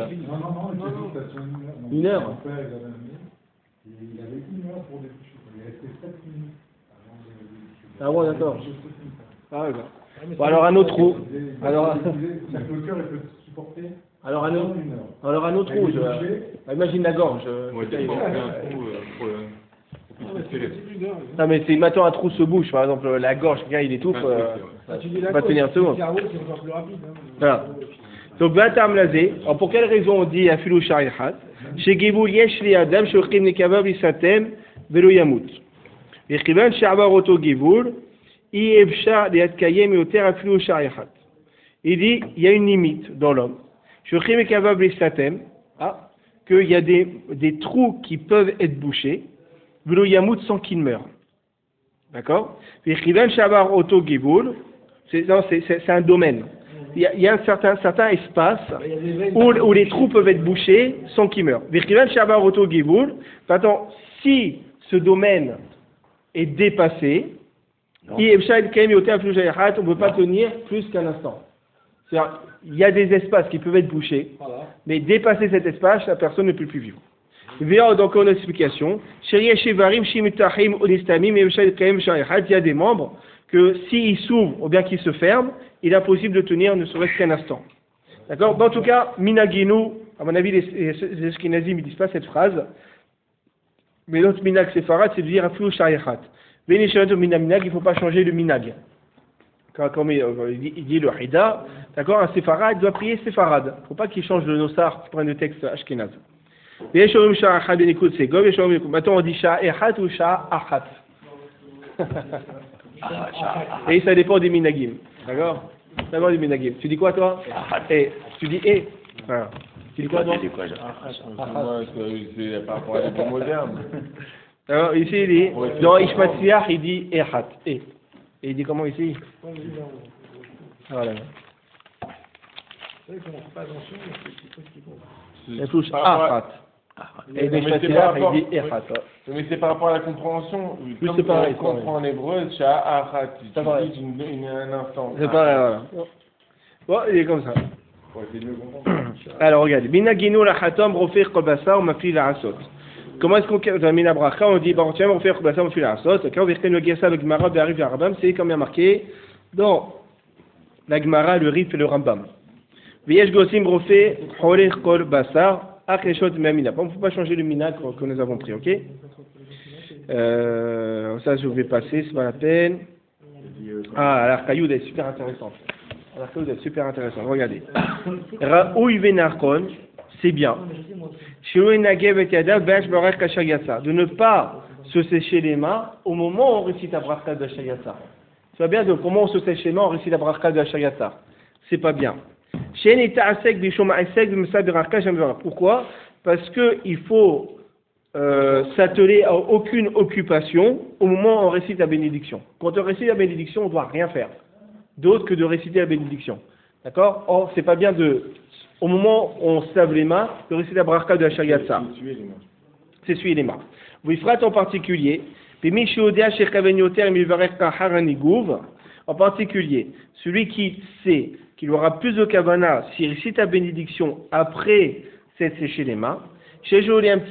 Une heure. Il avait une heure pour découcher. Il est resté 7 minutes. Ah bon, d'accord. Ah ouais, bon, alors un autre trou. Alors. Le cœur il peut supporter. Alors un autre trou. Imagine la gorge. Ouais, c'est bon, un trou pour le. Non mais si maintenant un trou se bouche, par exemple la gorge, quelqu'un il étouffe, va tenir un second. Voilà. Donc Batam Lazé, alors pour quelle raison on dit Afilou Sharihat? Chez Giboul Yesh li Adam, Shochim Nekavav Isatem, Velo Yamut. Yechivan Shabar Oto Giboul, Iebsha de Atkayem Yoter Afilou Sharihat. Il dit, il y a une limite dans l'homme. Shochim Nekavav Isatem, qu'il y a des trous qui peuvent être bouchés. Velo Yamout sans qu'il meure. D'accord? C'est un domaine. Il y a un certain espace où les trous peuvent être bouchés sans qu'il meure. Maintenant, si ce domaine est dépassé, on ne peut pas tenir plus qu'un instant. C'est-à-dire, il y a des espaces qui peuvent être bouchés, mais dépasser cet espace, la personne ne peut plus vivre. Donc, on a une explication. Il y a des membres que s'ils s'ouvrent ou bien qu'ils se ferment, il est impossible de tenir ne serait-ce qu'un instant. D'accord? En tout cas, Minaginu, à mon avis, les Ashkenazim ne disent pas cette phrase, mais l'autre Minag Sefarad, c'est de dire Aflou Sharihat. Vénéchénato minaminag, il ne faut pas changer le minag. Comme il dit le Hida, d'accord, un séfarade doit prier séfarade. Il ne faut pas qu'il change le nosar pour prendre le texte ashkenaz. Maintenant on dit Sha'a Echat ou Sha'a Achat. Et ça dépend des minagim. D'accord? Ça dépend des minagim. Tu dis quoi toi? Tu dis voilà. Tu dis quoi toi? Moi, c'est par rapport à l'époque moderne. Alors ici il dit, dans Ishmatsiach il dit Echat. Et il dit comment ici? Voilà. Il touche Achat. Et dans Ishmatsiach il dit Echat. Mais c'est par rapport à la compréhension. Comme c'est pareil, on comprend en hébreu, Sha'a Achat. Tu dis un instant. C'est pareil, voilà. Bon, il est comme ça. Ouais, c'est mieux comprendre. Alors regardez, Binaginu la Hatom Rofer Kobasa ou Mafil la Asot. Comment est-ce qu'on termine la bracha? On dit, bon, tiens, on va faire Kobasa ou Mafil la Asot. Quand on vérifie le Gessa, le Gemara, le Rif et le Rambam, c'est comme il y a marqué dans la Gemara, le Rif et le Rambam. Viesh Gosim Rofer Horer Kol Basar, Akreshot Mamina. Bon, il ne faut pas changer le mina que nous avons pris, ok? Ça, je vais passer, c'est pas la peine. Ah, l'Arkayoud est super intéressante. L'Arkayoud est super intéressante, regardez. Raoui Venarkon, c'est bien. De ne pas se sécher les mains au moment où on récite la bracha de Shayatsa. C'est pas bien de comment on se sèche les mains, on récite la bracha de Shayatsa. C'est pas bien. Pourquoi? Parce qu'il faut s'atteler à aucune occupation au moment où on récite la bénédiction. Quand on récite la bénédiction, on ne doit rien faire d'autre que de réciter la bénédiction. D'accord? Or, c'est pas bien au moment où on se lave les mains, de réciter la bracha de la Shayatsa. C'est essuyer les mains. Vous faites en particulier, en particulier, celui qui sait qu'il aura plus de kavana s'il récite la bénédiction après s'être séché les mains, c'est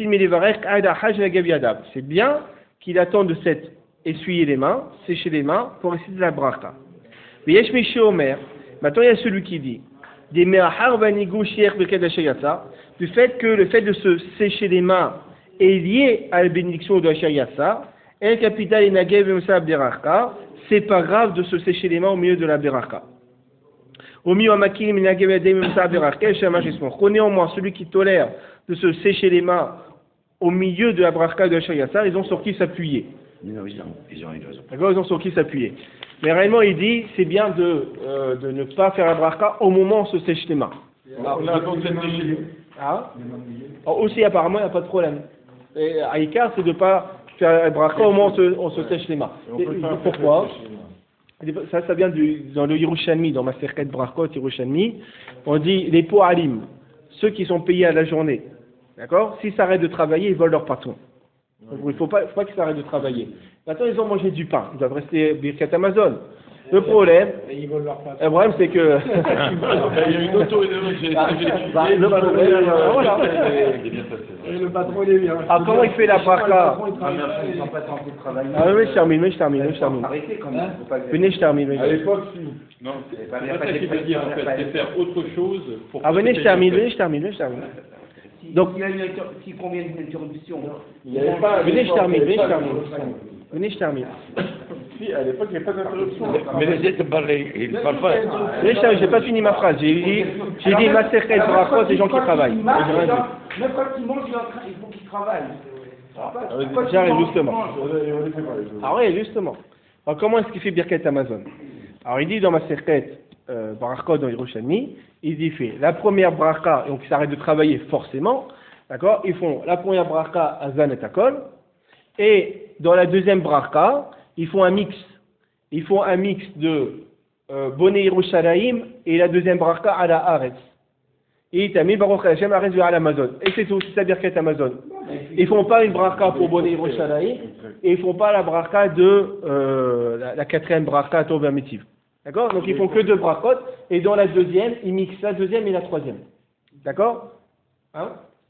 bien qu'il attende de s'être essuyer les mains, sécher les mains pour réciter la bracha. Maintenant il y a celui qui dit du fait que le fait de se sécher les mains est lié à la bénédiction de la Shayatsa, c'est pas grave de se sécher les mains au milieu de la Beracha. Néanmoins, celui qui tolère de se sécher les mains au milieu de la Bracha de la Shayatsa, ils ont sur qui s'appuyer. Non, ils ont raison. D'accord, ils ont sur qui s'appuyer. Mais réellement, il dit, c'est bien de ne pas faire la bracha au moment où on se sèche les mains. Aussi, apparemment, il n'y a pas de problème. Et Aïkar, c'est de ne pas faire la bracha au moment où on se sèche les mains. Pourquoi? Ça vient dans le Yerushalmi, dans ma Maserhet Brachot Yerushalmi. On dit les po'alim, ceux qui sont payés à la journée. D'accord? S'ils s'arrêtent de travailler, ils volent leur patron. Donc, il ne faut pas qu'ils s'arrêtent de travailler. Maintenant, ils ont mangé du pain. Ils doivent rester Birkat Amazon. Le problème, c'est que. Il y a une auto le patron, il est bien. Ah, comment il fait la bracha? Oui, je termine. Venez, je termine. À l'époque, si. Non, c'est pas ça qu'il veut dire en fait, c'est faire autre chose pour. Ah, venez, je termine. Donc, s'il convient d'une interruption. Venez, je termine. Si, à l'époque, il n'y a pas d'interruption. Mais laissez parler, il ne parle pas. J'ai pas fini ma phrase. J'ai dit Maserhet Brachot, c'est les gens qui travaillent. Même quand ils mangent, il faut qu'ils travaillent. J'arrive justement. Ah oui, justement. Alors, comment est-ce qu'il fait Birkat Amazon? Alors, il dit dans Maserhet Brachot dans Yerushalmi, il dit fait la première bracha, donc ils s'arrêtent de travailler forcément, d'accord? Ils font la première bracha à Zan et Akol, et dans la deuxième bracha, ils font un mix. Ils font un mix de Bonei Yerushalayim et la deuxième bracha à la Haaretz. Et Tamil Baruch Hashem Haaretz à l'Amazon. Et c'est tout, c'est ça Birkat Amazon. Ils font pas une bracha pour Bonei Yerushalayim et ils font pas la bracha de la quatrième bracha Tov Mitiv. D'accord? Donc ils font que deux brachot, et dans la deuxième, ils mixent la deuxième et la troisième. D'accord? Hein?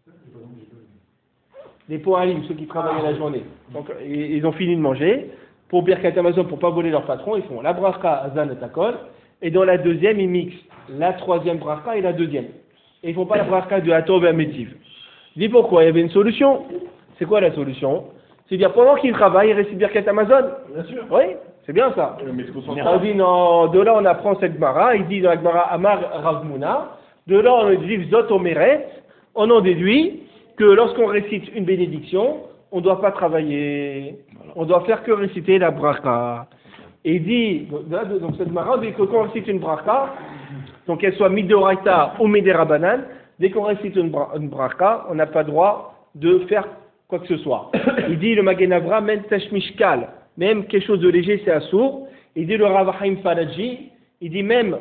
Les po'alim, ceux qui travaillent à la journée. Donc ils ont fini de manger. Pour Birkat Amazon, pour ne pas voler leur patron, ils font la bracha Azan et Takol, et dans la deuxième, ils mixent la troisième bracha et la deuxième. Et ils ne font pas la bracha de Atov et Amétiv. Dis pourquoi? Il y avait une solution. C'est quoi la solution? C'est-à-dire, pendant qu'il travaille, il récite Birkat Amazon. Bien sûr. Oui, c'est bien ça. Mais ce qu'on s'en On dit, non, de là on apprend cette Gemara, il dit dans la Gemara Amar Rav Mouna, de là on dit Zot Omeret, on en déduit que lorsqu'on récite une bénédiction, on ne doit pas travailler, on doit faire que réciter la bracha. Et il dit, donc cette Gemara dit que quand on récite une bracha, donc qu'elle soit midoraita ou miderabanan, dès qu'on récite une bracha, on n'a pas droit de faire quoi que ce soit. Il dit le Magen Avram, men tashmishkal, même quelque chose de léger, c'est assourd. Il dit le Rav Chaim Falaji, il dit même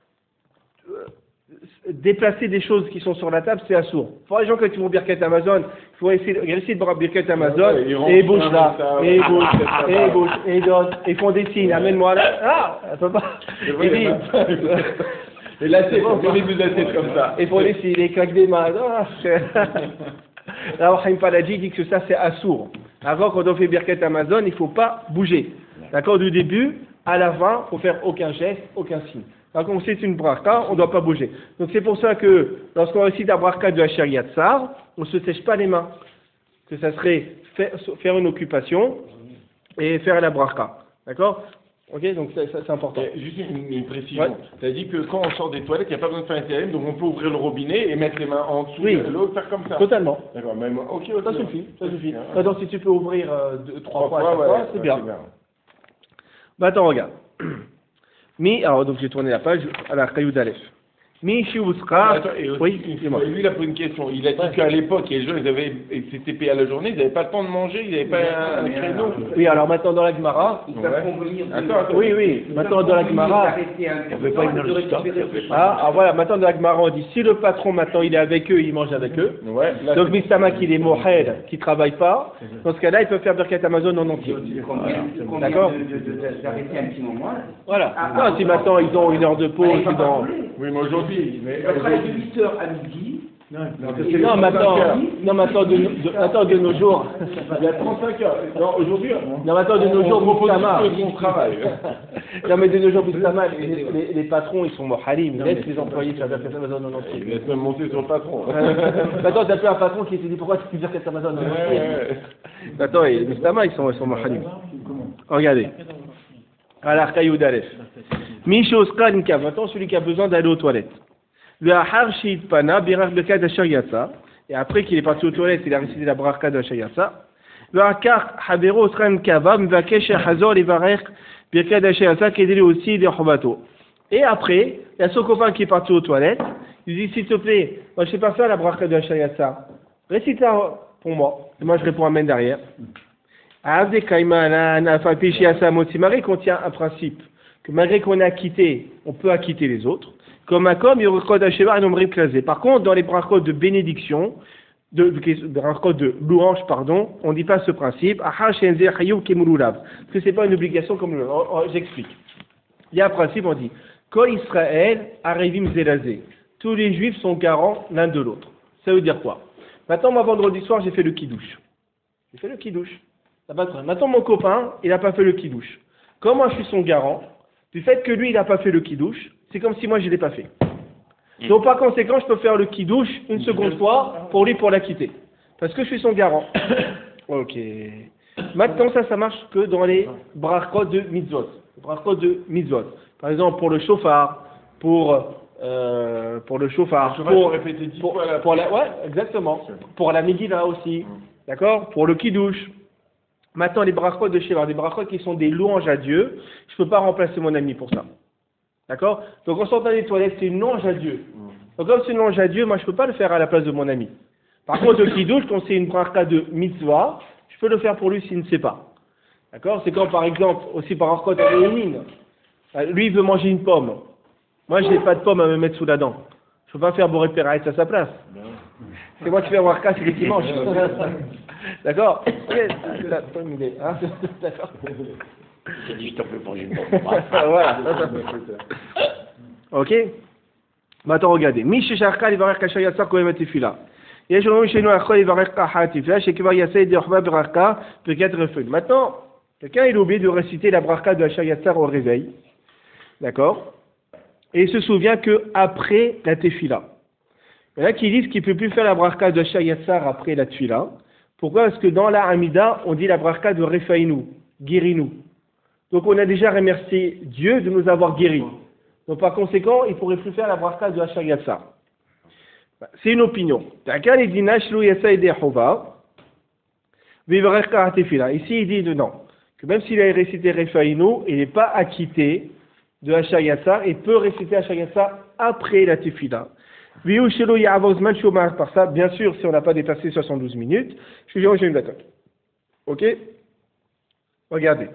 déplacer des choses qui sont sur la table, c'est assourd. Pour les gens qui vont Birkat Amazon, il faut essayer de Birkat Amazon, et bouge là, et bouge, et donne, et font des signes, amène-moi là. Ah, attends pas. Il dit, et là, c'est bon, c'est des assiettes comme ça. Et pour les signes, les claques des mains. Rav Chaim Falaji dit que ça, c'est assourd. Avant, quand on fait Birkat Amazon, il ne faut pas bouger. D'accord, du début à la fin, il ne faut faire aucun geste, aucun signe. Quand on cite une bracha, on ne doit pas bouger. Donc c'est pour ça que lorsqu'on récite la bracha de Asher Yatzar, on ne se sèche pas les mains. Que ça serait faire une occupation et faire la bracha. D'accord? Ok, donc c'est important. Juste une précision. Ouais. Tu as dit que quand on sort des toilettes, il n'y a pas besoin de faire un TLM, donc on peut ouvrir le robinet et mettre les mains en dessous de l'eau, faire comme ça. Totalement. D'accord, même, ok, Ça suffit, ça suffit. Donc si tu peux ouvrir 3 fois à chaque fois, c'est bien. Bah attends, regarde. Alors donc j'ai tourné la page à la Caillou d'Aleph. Mi Shiuskra. Oui, dis-moi. Lui, il a posé une question. Il a dit qu'à l'époque, les gens, c'était payé à la journée, ils n'avaient pas le temps de manger, ils n'avaient pas un créneau. Oui, alors maintenant dans la Gemara. Oui, maintenant dans la Gemara. On ne peut pas être dans le stock. Alors voilà, maintenant dans la Gemara, on dit si le patron maintenant il est avec eux, il mange avec eux. Ouais, là, donc Mistama qui est mohed, qui ne travaille pas, dans ce cas-là, ils peuvent faire Birkat Amazon en entier. D'accord. D'arrêter un petit moment. Voilà. Non, si maintenant ils ont une heure de pause, oui, mais aujourd'hui. On travaille de 8h à midi. Non, maintenant de nos jours. Il y a 35 heures. Non, aujourd'hui. Non, maintenant de nos jours, Mistama. On travaille. Non, mais de nos jours, Mistama, les patrons, ils sont mohalim, ils laissent les employés faire Birkat Amazon en entier. Il laisse même monter sur le patron. Maintenant, t'as plus un patron qui te dit pourquoi tu fais Birkat Amazon en entier. Attends, les Mistama, ils sont mohalim. Regardez. Alors, Caillou d'Aleph. Mishos Kalinka, maintenant celui qui a besoin d'aller aux toilettes. Le Ahar Shid Pana, Birar Birkat Asher Yatsa, et après qu'il est parti aux toilettes, il a récité la bracha de Asher Yatsa. Le Akar Habero Osran Kava, Mvakesh Hazor Ivarech, Birkat Asher Yatsa, qui est aussi des Chobato. Et après, il y a son copain qui est parti aux toilettes, il dit s'il te plaît, moi je sais pas faire la bracha de Asher Yatsa, récite-la pour moi, et moi je réponds Amen derrière. Avde Kaimana, Nafapishi Asa Motimari contient un principe. Que malgré qu'on ait acquitté, on peut acquitter les autres. Comme un com, il y aura code Hasheva et nombril classé. Par contre, dans les brachot de bénédiction, de brachot de louange, pardon, on ne dit pas ce principe. Parce que c'est pas une obligation comme le. J'explique. Il y a un principe, on dit Kol Israël Arevim Zelazé. Tous les juifs sont garants l'un de l'autre. Ça veut dire quoi? Maintenant, moi, vendredi soir, j'ai fait le kidouche. Maintenant, mon copain, il n'a pas fait le kidouche. Comme moi, je suis son garant, du fait que lui, il n'a pas fait le kidouche, c'est comme si moi, je ne l'ai pas fait. Donc, par conséquent, je peux faire le kidouche une seconde fois pour lui, pour l'acquitter. Parce que je suis son garant. Ok. Maintenant, ça marche que dans les brachot de mitzvot. Par exemple, pour le chauffard, pour le chauffard, exactement. Pour la Megillah aussi. D'accord? Pour le kidouche. Maintenant, les brachot de Sheva, des brachot qui sont des louanges à Dieu, je ne peux pas remplacer mon ami pour ça. D'accord? Donc, en sortant des toilettes, c'est une louange à Dieu. Donc, comme c'est une louange à Dieu, moi, je ne peux pas le faire à la place de mon ami. Par contre, le kidouche, quand c'est une bracha de mitzvah, je peux le faire pour lui s'il ne sait pas. D'accord? C'est comme, par exemple, aussi par brachot à Léonine. Lui, il veut manger une pomme. Moi, je n'ai pas de pomme à me mettre sous la dent. Je ne peux pas faire Boré Peraïs à sa place. C'est moi qui fais un bracha, c'est lui qui mange. D'accord? T'as pas une idée, hein? D'accord. J'ai dit, je t'en peux manger une pomme. Voilà. Ok? Maintenant, regardez. Mishicharka, il va faire Kasha Yatsa, Kohem Tefila. Et je remets chez nous, il va faire Kaha Tefila, chez Kiva Yatsa, il va Beraka, peut-être refus. Maintenant, quelqu'un, il a oublié de réciter la bracha de Asher Yatzar au réveil. D'accord? Et il se souvient qu'après la Tefila. Il y en a qui disent qu'il ne peut plus faire la bracha de Asher Yatzar après la Tefila. Pourquoi? Parce que dans la Hamida, on dit la bracha de Refaïnou, guéris-nous. Donc on a déjà remercié Dieu de nous avoir guéris. Donc par conséquent, il ne pourrait plus faire la bracha de Hachar Yatsar. C'est une opinion. Ici, il dit non, que même s'il a récité Refaïnou, il n'est pas acquitté de Hachar Yatsar, il peut réciter Hachar Yatsar après la Tefila. Par ça, bien sûr, si on n'a pas dépassé 72 minutes, je suis une date. Ok? Regardez.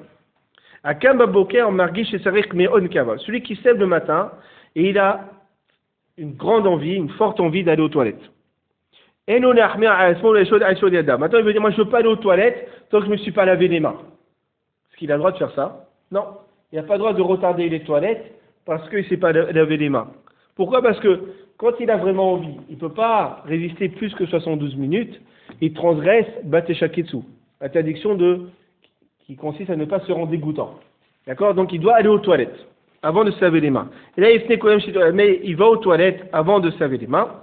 Celui qui se lève le matin et il a une grande envie, une forte envie d'aller aux toilettes. Maintenant, il veut dire, moi je ne veux pas aller aux toilettes tant que je ne me suis pas lavé les mains. Est-ce qu'il a le droit de faire ça? Non. Il n'a pas le droit de retarder les toilettes parce qu'il ne s'est pas lavé les mains. Pourquoi? Parce que quand il a vraiment envie, il ne peut pas résister plus que 72 minutes, il transgresse Bateshaketsu, l'interdiction qui consiste à ne pas se rendre dégoûtant. D'accord? Donc il doit aller aux toilettes avant de se laver les mains. Et là, mais il va aux toilettes avant de se laver les mains,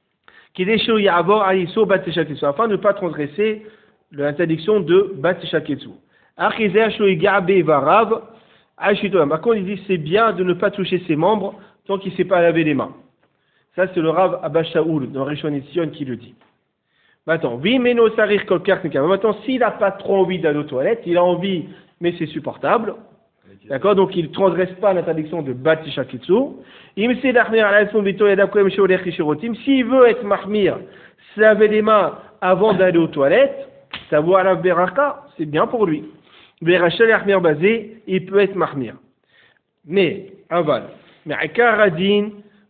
afin de ne pas transgresser l'interdiction de Bateshaketsu. Par contre, il dit c'est bien de ne pas toucher ses membres tant qu'il ne s'est pas lavé les mains. Ça, c'est le Rav Abba Shaul dans Rishon LeZion qui le dit. Maintenant, s'il n'a pas trop envie d'aller aux toilettes, il a envie, mais c'est supportable. D'accord? Donc, il ne transgresse pas l'interdiction de Bateshaketsu. S'il veut être mahmir, se laver les mains avant d'aller aux toilettes, savoir la beraka, c'est bien pour lui. Il peut être mahmir. Mais, aval. Mais à Karadin,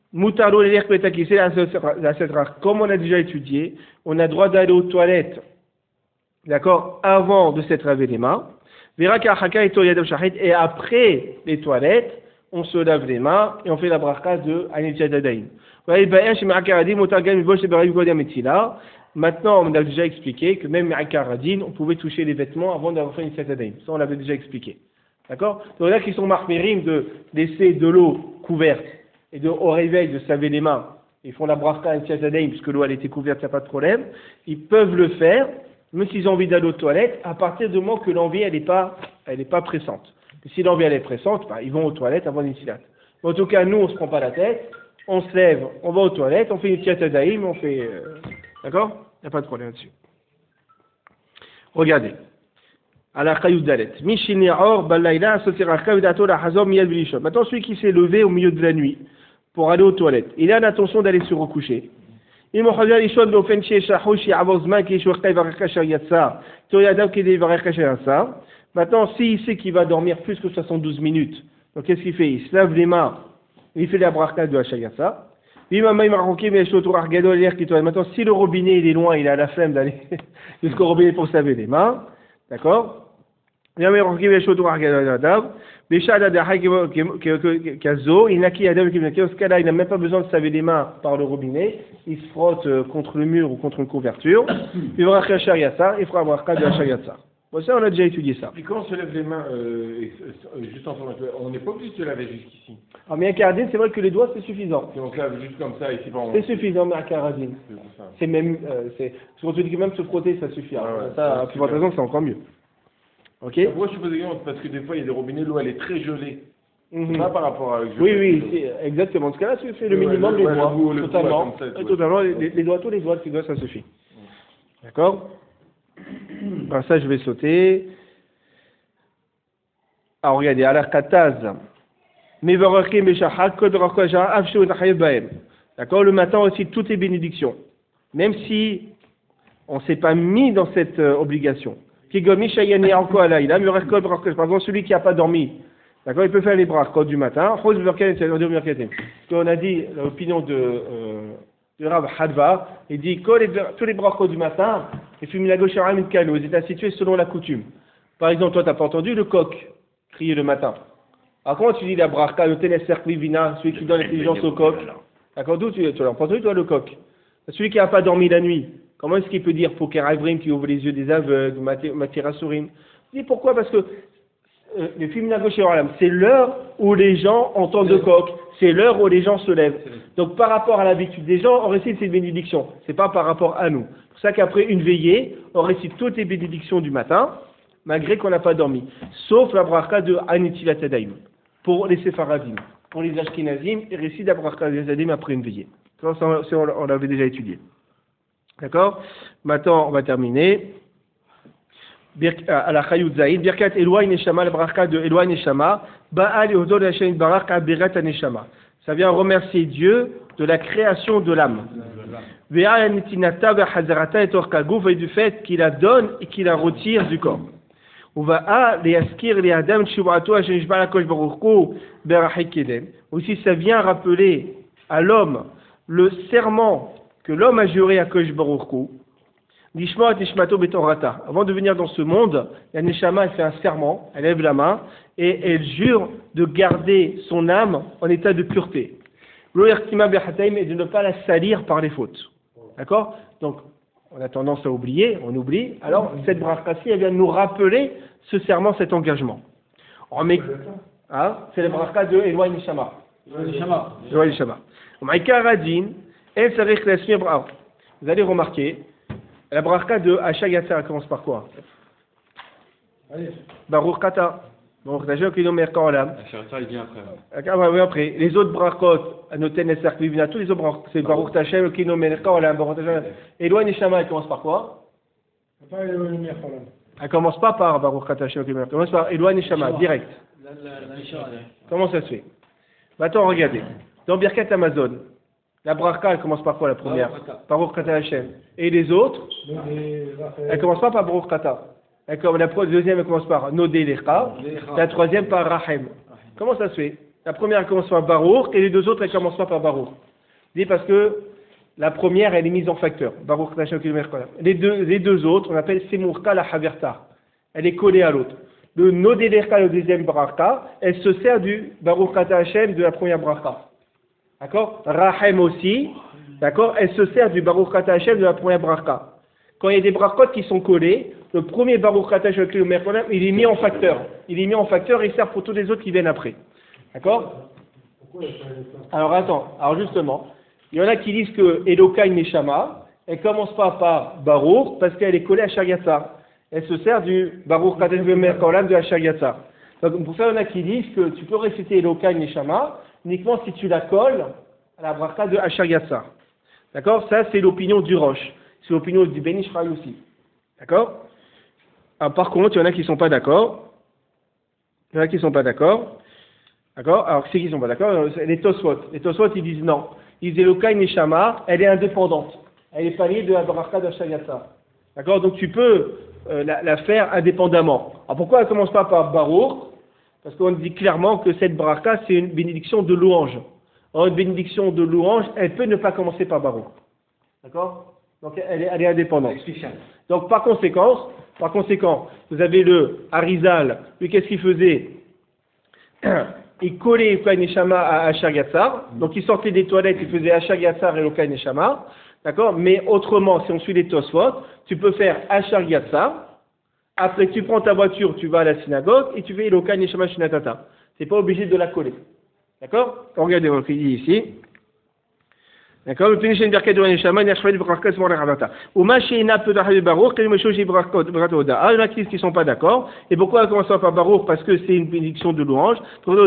comme on a déjà étudié, on a droit d'aller aux toilettes, d'accord, avant de s'être lavé les mains. Et après les toilettes, on se lave les mains et on fait la bracha de Anitiat Adaim. Maintenant, on a déjà expliqué que même à Karadin, on pouvait toucher les vêtements avant d'avoir fait Anitiat Adaim. Ça, on l'avait déjà expliqué. D'accord? Donc là, qui sont marmérim de laisser de l'eau couverte et au réveil de se laver les mains, ils font la bracha Anitiat Adaim puisque l'eau elle était couverte, il n'y a pas de problème. Ils peuvent le faire, même s'ils ont envie d'aller aux toilettes, à partir du moment que l'envie elle n'est pas pressante. Et si l'envie elle est pressante, ils vont aux toilettes avant l'initiat. En tout cas, nous on ne se prend pas la tête, on se lève, on va aux toilettes, on fait une Anitiat Adaim, on fait, d'accord? Il n'y a pas de problème là-dessus. Regardez. Maintenant, celui qui s'est levé au milieu de la nuit pour aller aux toilettes, il a l'intention d'aller se recoucher. Maintenant, s'il sait qu'il va dormir plus que 72 minutes, donc qu'est-ce qu'il fait? Il se lave les mains, il fait la bracha de Hashayatsa. Maintenant, si le robinet il est loin, il a la flemme d'aller jusqu'au robinet pour se laver les mains, d'accord? Il n'a même pas besoin de se laver les mains par le robinet, il se frotte contre le mur ou contre une couverture, il fera un bracha de Hashayatsa. Bon, ça, on a déjà étudié ça. Et quand on se lève les mains, juste en forme, on n'est pas obligé de se laver jusqu'ici. Ah, mais à Karadine, c'est vrai que les doigts, c'est suffisant. Si on se lave juste comme ça, ici, c'est suffisant, mais à Karadine. C'est même, parce qu'on te dit que même se frotter, ça suffit. Ça, à plus forte raison, c'est encore mieux. Ok? Moi, je suis posé parce que des fois, il y a des robinets, l'eau, elle est très gelée. Pas par rapport à... Oui, exactement. En tout cas, là, tu fais le minimum des doigts. Totalement. Totalement. Les doigts, tous les doigts, ça suffit. D'accord? Alors ça, je vais sauter. Alors regardez, à la kataz. D'accord, le matin aussi, toutes les bénédictions. Même si on ne s'est pas mis dans cette obligation. Par exemple, celui qui n'a pas dormi, d'accord, il peut faire les brachot du matin. On a dit l'opinion de Rav Hadva, il dit que tous les brachot du matin, et ils étaient situés selon la coutume. Par exemple, toi, tu n'as pas entendu le coq crier le matin. Alors, comment tu dis la bracha, le télécercle vina, celui qui donne l'intelligence au coq? D'accord, d'où tu l'as pas entendu, toi, le coq? Celui qui n'a pas dormi la nuit, comment est-ce qu'il peut dire Poker Ivrim qui ouvre les yeux des aveugles, Matira Sourim? Il dit pourquoi? Parce que les films c'est l'heure où les gens entendent le coq, c'est l'heure où les gens se lèvent. Donc par rapport à l'habitude des gens, on récite ces bénédictions. C'est pas par rapport à nous. C'est pour ça qu'après une veillée, on récite toutes les bénédictions du matin, malgré qu'on n'a pas dormi. Sauf la bracha de Anitilat Adaim, pour les Séfaradim. Pour les Ashkenazim, ils récitent la bracha de Adaim après une veillée. Ça, on l'avait déjà étudié. D'accord? Maintenant, on va terminer. À la Chayut Zaïd, Birkat Eloai Neshama, la bracha de Eloai Neshama, Baal Yehodol Hashem Barak Abirat Neshama. Ça vient remercier Dieu de la création de l'âme. Ve'al Nitinata Ve'Hazarata et Orkagouf, et du fait qu'il la donne et qu'il la retire du corps. Uva'a Le'askir Le'adam Tshuvato Hashem Yishbar HaKosh Baruch Hu Berachik Kedem. Aussi, ça vient rappeler à l'homme le serment que l'homme a juré à Kosh Baruch Hu. Avant de venir dans ce monde, la Neshama elle fait un serment, elle lève la main et elle jure de garder son âme en état de pureté. Et de ne pas la salir par les fautes. D'accord? Donc, on a tendance à oublier, on oublie. Alors, cette bracha-ci, elle vient nous rappeler ce serment, cet engagement. C'est le bracha de Eloai Neshama. Eloai Neshama. Vous allez remarquer, la bracha de Asha Yatzar commence par quoi? Baruch Kata. Donc, la Jok Inom Merka Olam. Asha Yatzar, il vient après. Oui, après. Les autres brachot, Anoten et Sark Vivina, tous les autres brachot, c'est Baruch Tashem, Inom Merka Olam, Baruch Tashem. Eloai Neshama, elle commence par quoi? Elle commence pas par Baruch Kata Hashem, elle commence par Eloai Neshama, direct. Comment ça se fait? Maintenant, regardez. Dans Birkat Amazon, la bracha, elle commence par quoi la première? Baruch Kata Hashem. Et les autres? Elle commence pas par Baruch Kata. La deuxième, elle commence par Nodé Lecha. La troisième par Rahem. Comment ça se fait? La première, elle commence par Baruch, et les deux autres, elles commencent pas par Baruch. Je dis parce que la première, elle est mise en facteur. Baruch Kata Hashem. Les deux autres, on appelle Semurka la Haverta. Elle est collée à l'autre. Le Nodé Lecha, le deuxième bracha, elle se sert du Baruch Kata Hashem de la première bracha. D'accord? Rahem aussi, d'accord? Elle se sert du Baruch Kata Hashem de la première bracha. Quand il y a des brachot qui sont collés, le premier Baruch Kata Hashem, il est mis en facteur. Il est mis en facteur et il sert pour tous les autres qui viennent après. D'accord? Alors attends, alors justement, il y en a qui disent que Elokai Neshama, elle commence pas par Baruch parce qu'elle est collée à Shagatsa. Elle se sert du Baruch Kata Hashem de la Shagatsa. Donc pour ça, il y en a qui disent que tu peux réciter Elokai Neshama uniquement si tu la colles à la bracha de Asher Yatzar. D'accord? Ça, c'est l'opinion du Roche. C'est l'opinion du Ben Ish Chai aussi. D'accord? Alors, par contre, il y en a qui ne sont pas d'accord. Il y en a qui ne sont pas d'accord. D'accord? Alors, c'est qui ne sont pas d'accord? Les Tosfot. Les Tosfot, ils disent non. Ils disent Elokai Neshama, elle est indépendante. Elle est pas liée de la bracha de Asher Yatzar. D'accord? Donc, tu peux la faire indépendamment. Alors, pourquoi elle ne commence pas par Baruch? Parce qu'on dit clairement que cette bracha, c'est une bénédiction de louange. Or, une bénédiction de louange, elle peut ne pas commencer par Baruch. D'accord? Donc, elle est indépendante. Donc, par conséquent, vous avez le Harizal. Lui, qu'est-ce qu'il faisait? Il collait Elokai Neshama à Asher Yatzar. Donc, il sortait des toilettes, il faisait Asher Yatzar et Elokai Neshama. D'accord? Mais autrement, si on suit les Tosfot, tu peux faire Asher Yatzar. Après, tu prends ta voiture, tu vas à la synagogue et tu fais Elokai Neshama Shinatata. Tu n'es pas obligé de la coller. D'accord? Regardez ce qu'il dit ici. D'accord? Le Pinishen Birkat de Neshama, il y a choisi de Brakas pour la Rabata. Ou Machina peut d'Ahab Baruch, il y en a qui ne sont pas d'accord. Et pourquoi elle commence par Baruch? Parce que c'est une bénédiction de louange.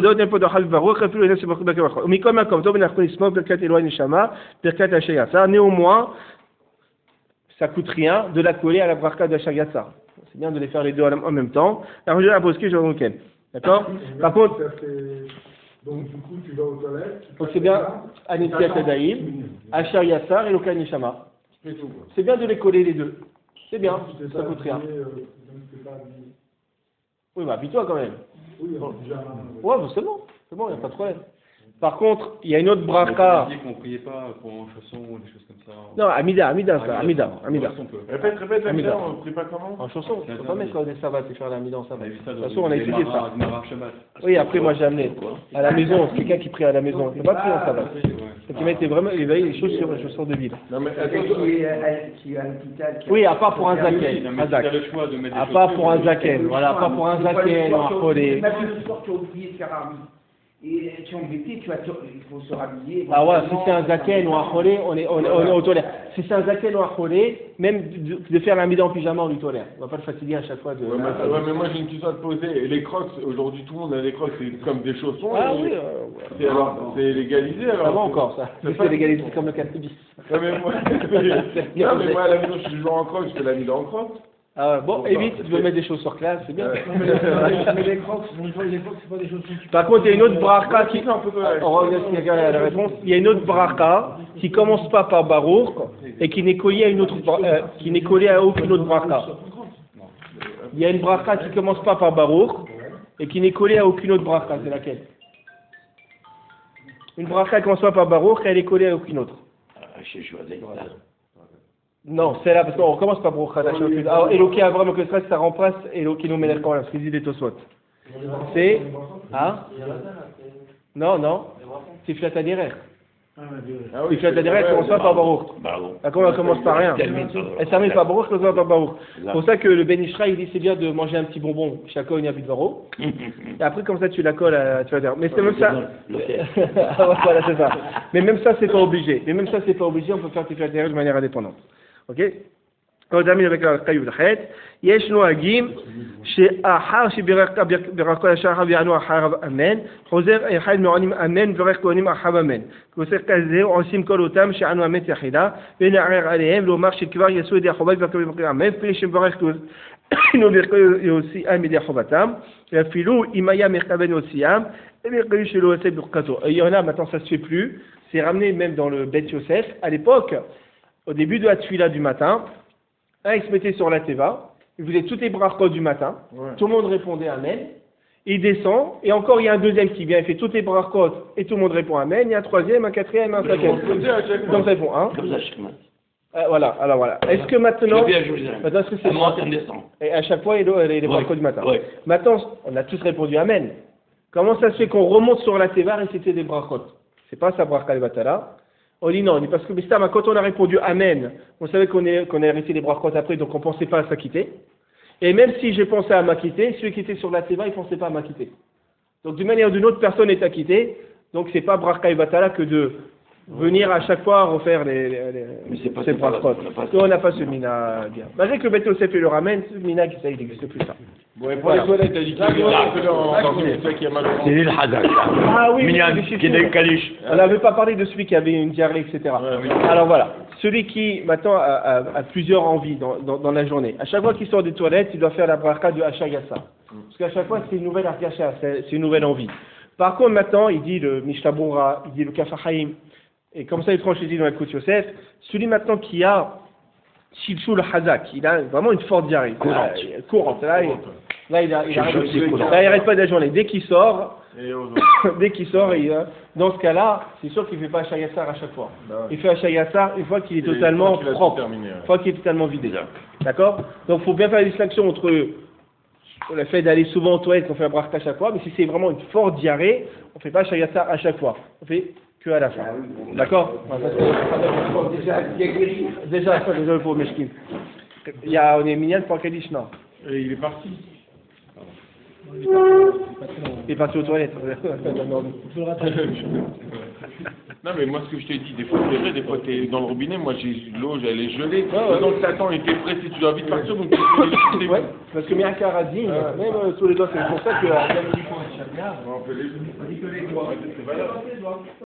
Néanmoins, ça coûte rien de la coller à la bracha de Asher Yatzar. C'est bien de les faire les deux en même temps. La rejoindre à Boski, je vais week-end. D'accord? Par contre, donc du coup tu vas aux toilettes. Donc c'est bien Anitiat Adaim, Asher Yatzar et Elokai Neshama. C'est bien de les coller les deux. C'est bien, ça coûte rien. Oui, mais habille-toi quand même. Oui, ouais, c'est bon, il n'y a pas de problème. Par contre, il y a une autre bracha. On dit qu'on priait pas pour un chausson ou des choses comme ça. Non, Amida. Reste, on peut. Répète, Amida. on ne prie pas comment? En chanson, on ne peut pas mettre des sabbats et faire l'Amida en sabbat. De toute façon, on a étudié ça. Oui, après, moi j'ai amené. À la maison, quelqu'un qui prie à la maison. C'est pas prier en sabbat. C'est qui mettait vraiment les chaussures de ville. Non, mais Qui est à l'hôpital. Oui, à part pour un zaken. À part pour un zaken. Voilà, à part pour un zaken ou un cholé. Même le soir, tu as oublié de faire un rami. Et tu es embêté, il faut se rhabiller. Ah ouais, si c'est un zaken ou un cholé, on est au tolère. Si c'est un zaken ou un cholé, même de faire l'amida en pyjama, on lui tolère. On va pas le fatiguer à chaque fois de. Ouais, mais moi j'ai une question à te poser. Et les crocs, aujourd'hui tout le monde a des crocs, c'est comme des chaussons. Ah oui, c'est légalisé alors. ça va encore ça. C'est légalisé comme le cannabis. Ouais, mais moi, non, mais moi à la maison je suis toujours en crocs, je fais l'amida en crocs. Ah ouais, bon, évite, tu veux mettre des chaussures claires, c'est bien. Mais les crocs, c'est pas des choses qui... Par contre, il y a une autre bracha qui... On revient à la réponse. Il y a une autre bracha qui commence pas par Baruch et qui n'est collée à une autre, qui n'est collée à aucune autre bracha. Il y a une bracha qui commence pas par Baruch et qui n'est collée à aucune autre bracha. C'est laquelle? Une bracha qui commence pas par Baruch et elle est collée à aucune autre. Non, c'est là parce qu'on recommence par Baruch Hadash. Alors, Eloki Avram que ça remplace Eloki nous Melech Haolam, ce qu'il dit des Tosfot. C'est non, c'est Tiflat Haderech. Tiflat Haderech commence pas par Baruch. D'accord, on commence par rien. Elle termine par Baruch, elle commence par Baruch. C'est pour ça que le Ben Ishra il dit c'est bien de manger un petit bonbon, chacun une habite Varo. Et après comme ça tu la colles à tu vas dire. Mais c'est même ça. Voilà, c'est ça. Mais même ça c'est pas obligé. On peut faire Tiflat Haderech de manière indépendante. Ok? עוד דמין בקר חיוב לחטא, יש נוהגים שאחר שבירך ברכו השחר ויענו אחריו אמן, חוזר אחד מעונים אמן וברך כהנים אחריו אמן. ועושה כזה עושים כל אותם שענו אמן יחידה, ונערער עליהם לומר שכבר יעשו ידי החובה וברכו אמן, פני שברך כהנו ברכו יוציאם ידי חובתם, ואפילו אם היה מכוון יוציאם, ברכו שלא יוצא ברכתו. Il y en a maintenant ça se fait plus, c'est ramené même dans le Bet Yosef. À l'époque, au début de la tefila du matin, il se mettait sur la teva, il faisait toutes les brachot du matin, tout le monde répondait Amen, il descend, et encore il y a un deuxième qui vient, il fait toutes les brachot, et tout le monde répond Amen, il y a un troisième, un quatrième, un cinquième. Donc ça répond un. Comme ça, chaque matin. Voilà, alors voilà. Est-ce que maintenant est-ce que c'est et à chaque fois, il y a les brachot du matin. Maintenant, on a tous répondu Amen. Comment ça se fait qu'on remonte sur la teva et c'était des brachot? C'est pas ça bracha le batala. On dit non, parce que quand on a répondu Amen, on savait qu'on allait rester les brachot après, donc on ne pensait pas à s'acquitter. Et même si j'ai pensé à m'acquitter, celui qui était sur la teva, il ne pensait pas à m'acquitter. Donc d'une manière ou d'une autre, personne n'est acquitté. Donc c'est pas bracha et batala que de venir à chaque fois refaire ces brachot. On n'a pas ce mina bien. Malgré que le Bet Yosef le ramène, ce mina qui ça, il n'existe plus ça. Bon, et pour les toilettes, t'as dit qu'il y a mal. C'est l'île Hazak. Ah oui, on n'avait pas parlé de celui qui avait une diarrhée, etc. Alors voilà, celui qui maintenant a plusieurs envies dans la journée. À chaque fois qu'il sort des toilettes, il doit faire la bracha de Hashagasa. Parce qu'à chaque fois, c'est une nouvelle argacha, c'est une nouvelle envie. Par contre, maintenant, il dit le Mishnah Bora, il dit le Kafahaim, et comme ça, il tranche les dit dans la Kout Yosef, celui maintenant qui a Shilshul Hazak, il a vraiment une forte diarrhée. Courante. Là, il n'arrête pas de la journée. Dès qu'il sort, dans ce cas-là, c'est sûr qu'il ne fait pas Hachayassar à chaque fois. Il fait Hachayassar une fois qu'il est totalement propre, une fois qu'il est totalement vidé. D'accord? Donc il faut bien faire la distinction entre le fait d'aller souvent aux toilettes, on fait la bracha à chaque fois, mais si c'est vraiment une forte diarrhée, on ne fait pas Hachayassar à chaque fois. On fait que à la fin. D'accord? Déjà, désolé pour Meshkin. On est minyan pour Kaddish, non? Et il est parti. Il est parti aux toilettes. Non, mais moi, ce que je t'ai dit, des fois, c'est vrai, des fois, t'es dans le robinet, moi, j'ai l'eau, elle est gelée. Donc, t'attends, il était pressé, tu dois vite partir, donc tu ouais, parce que Miyaka a dit, même sous les doigts, c'est pour ça que. on peut les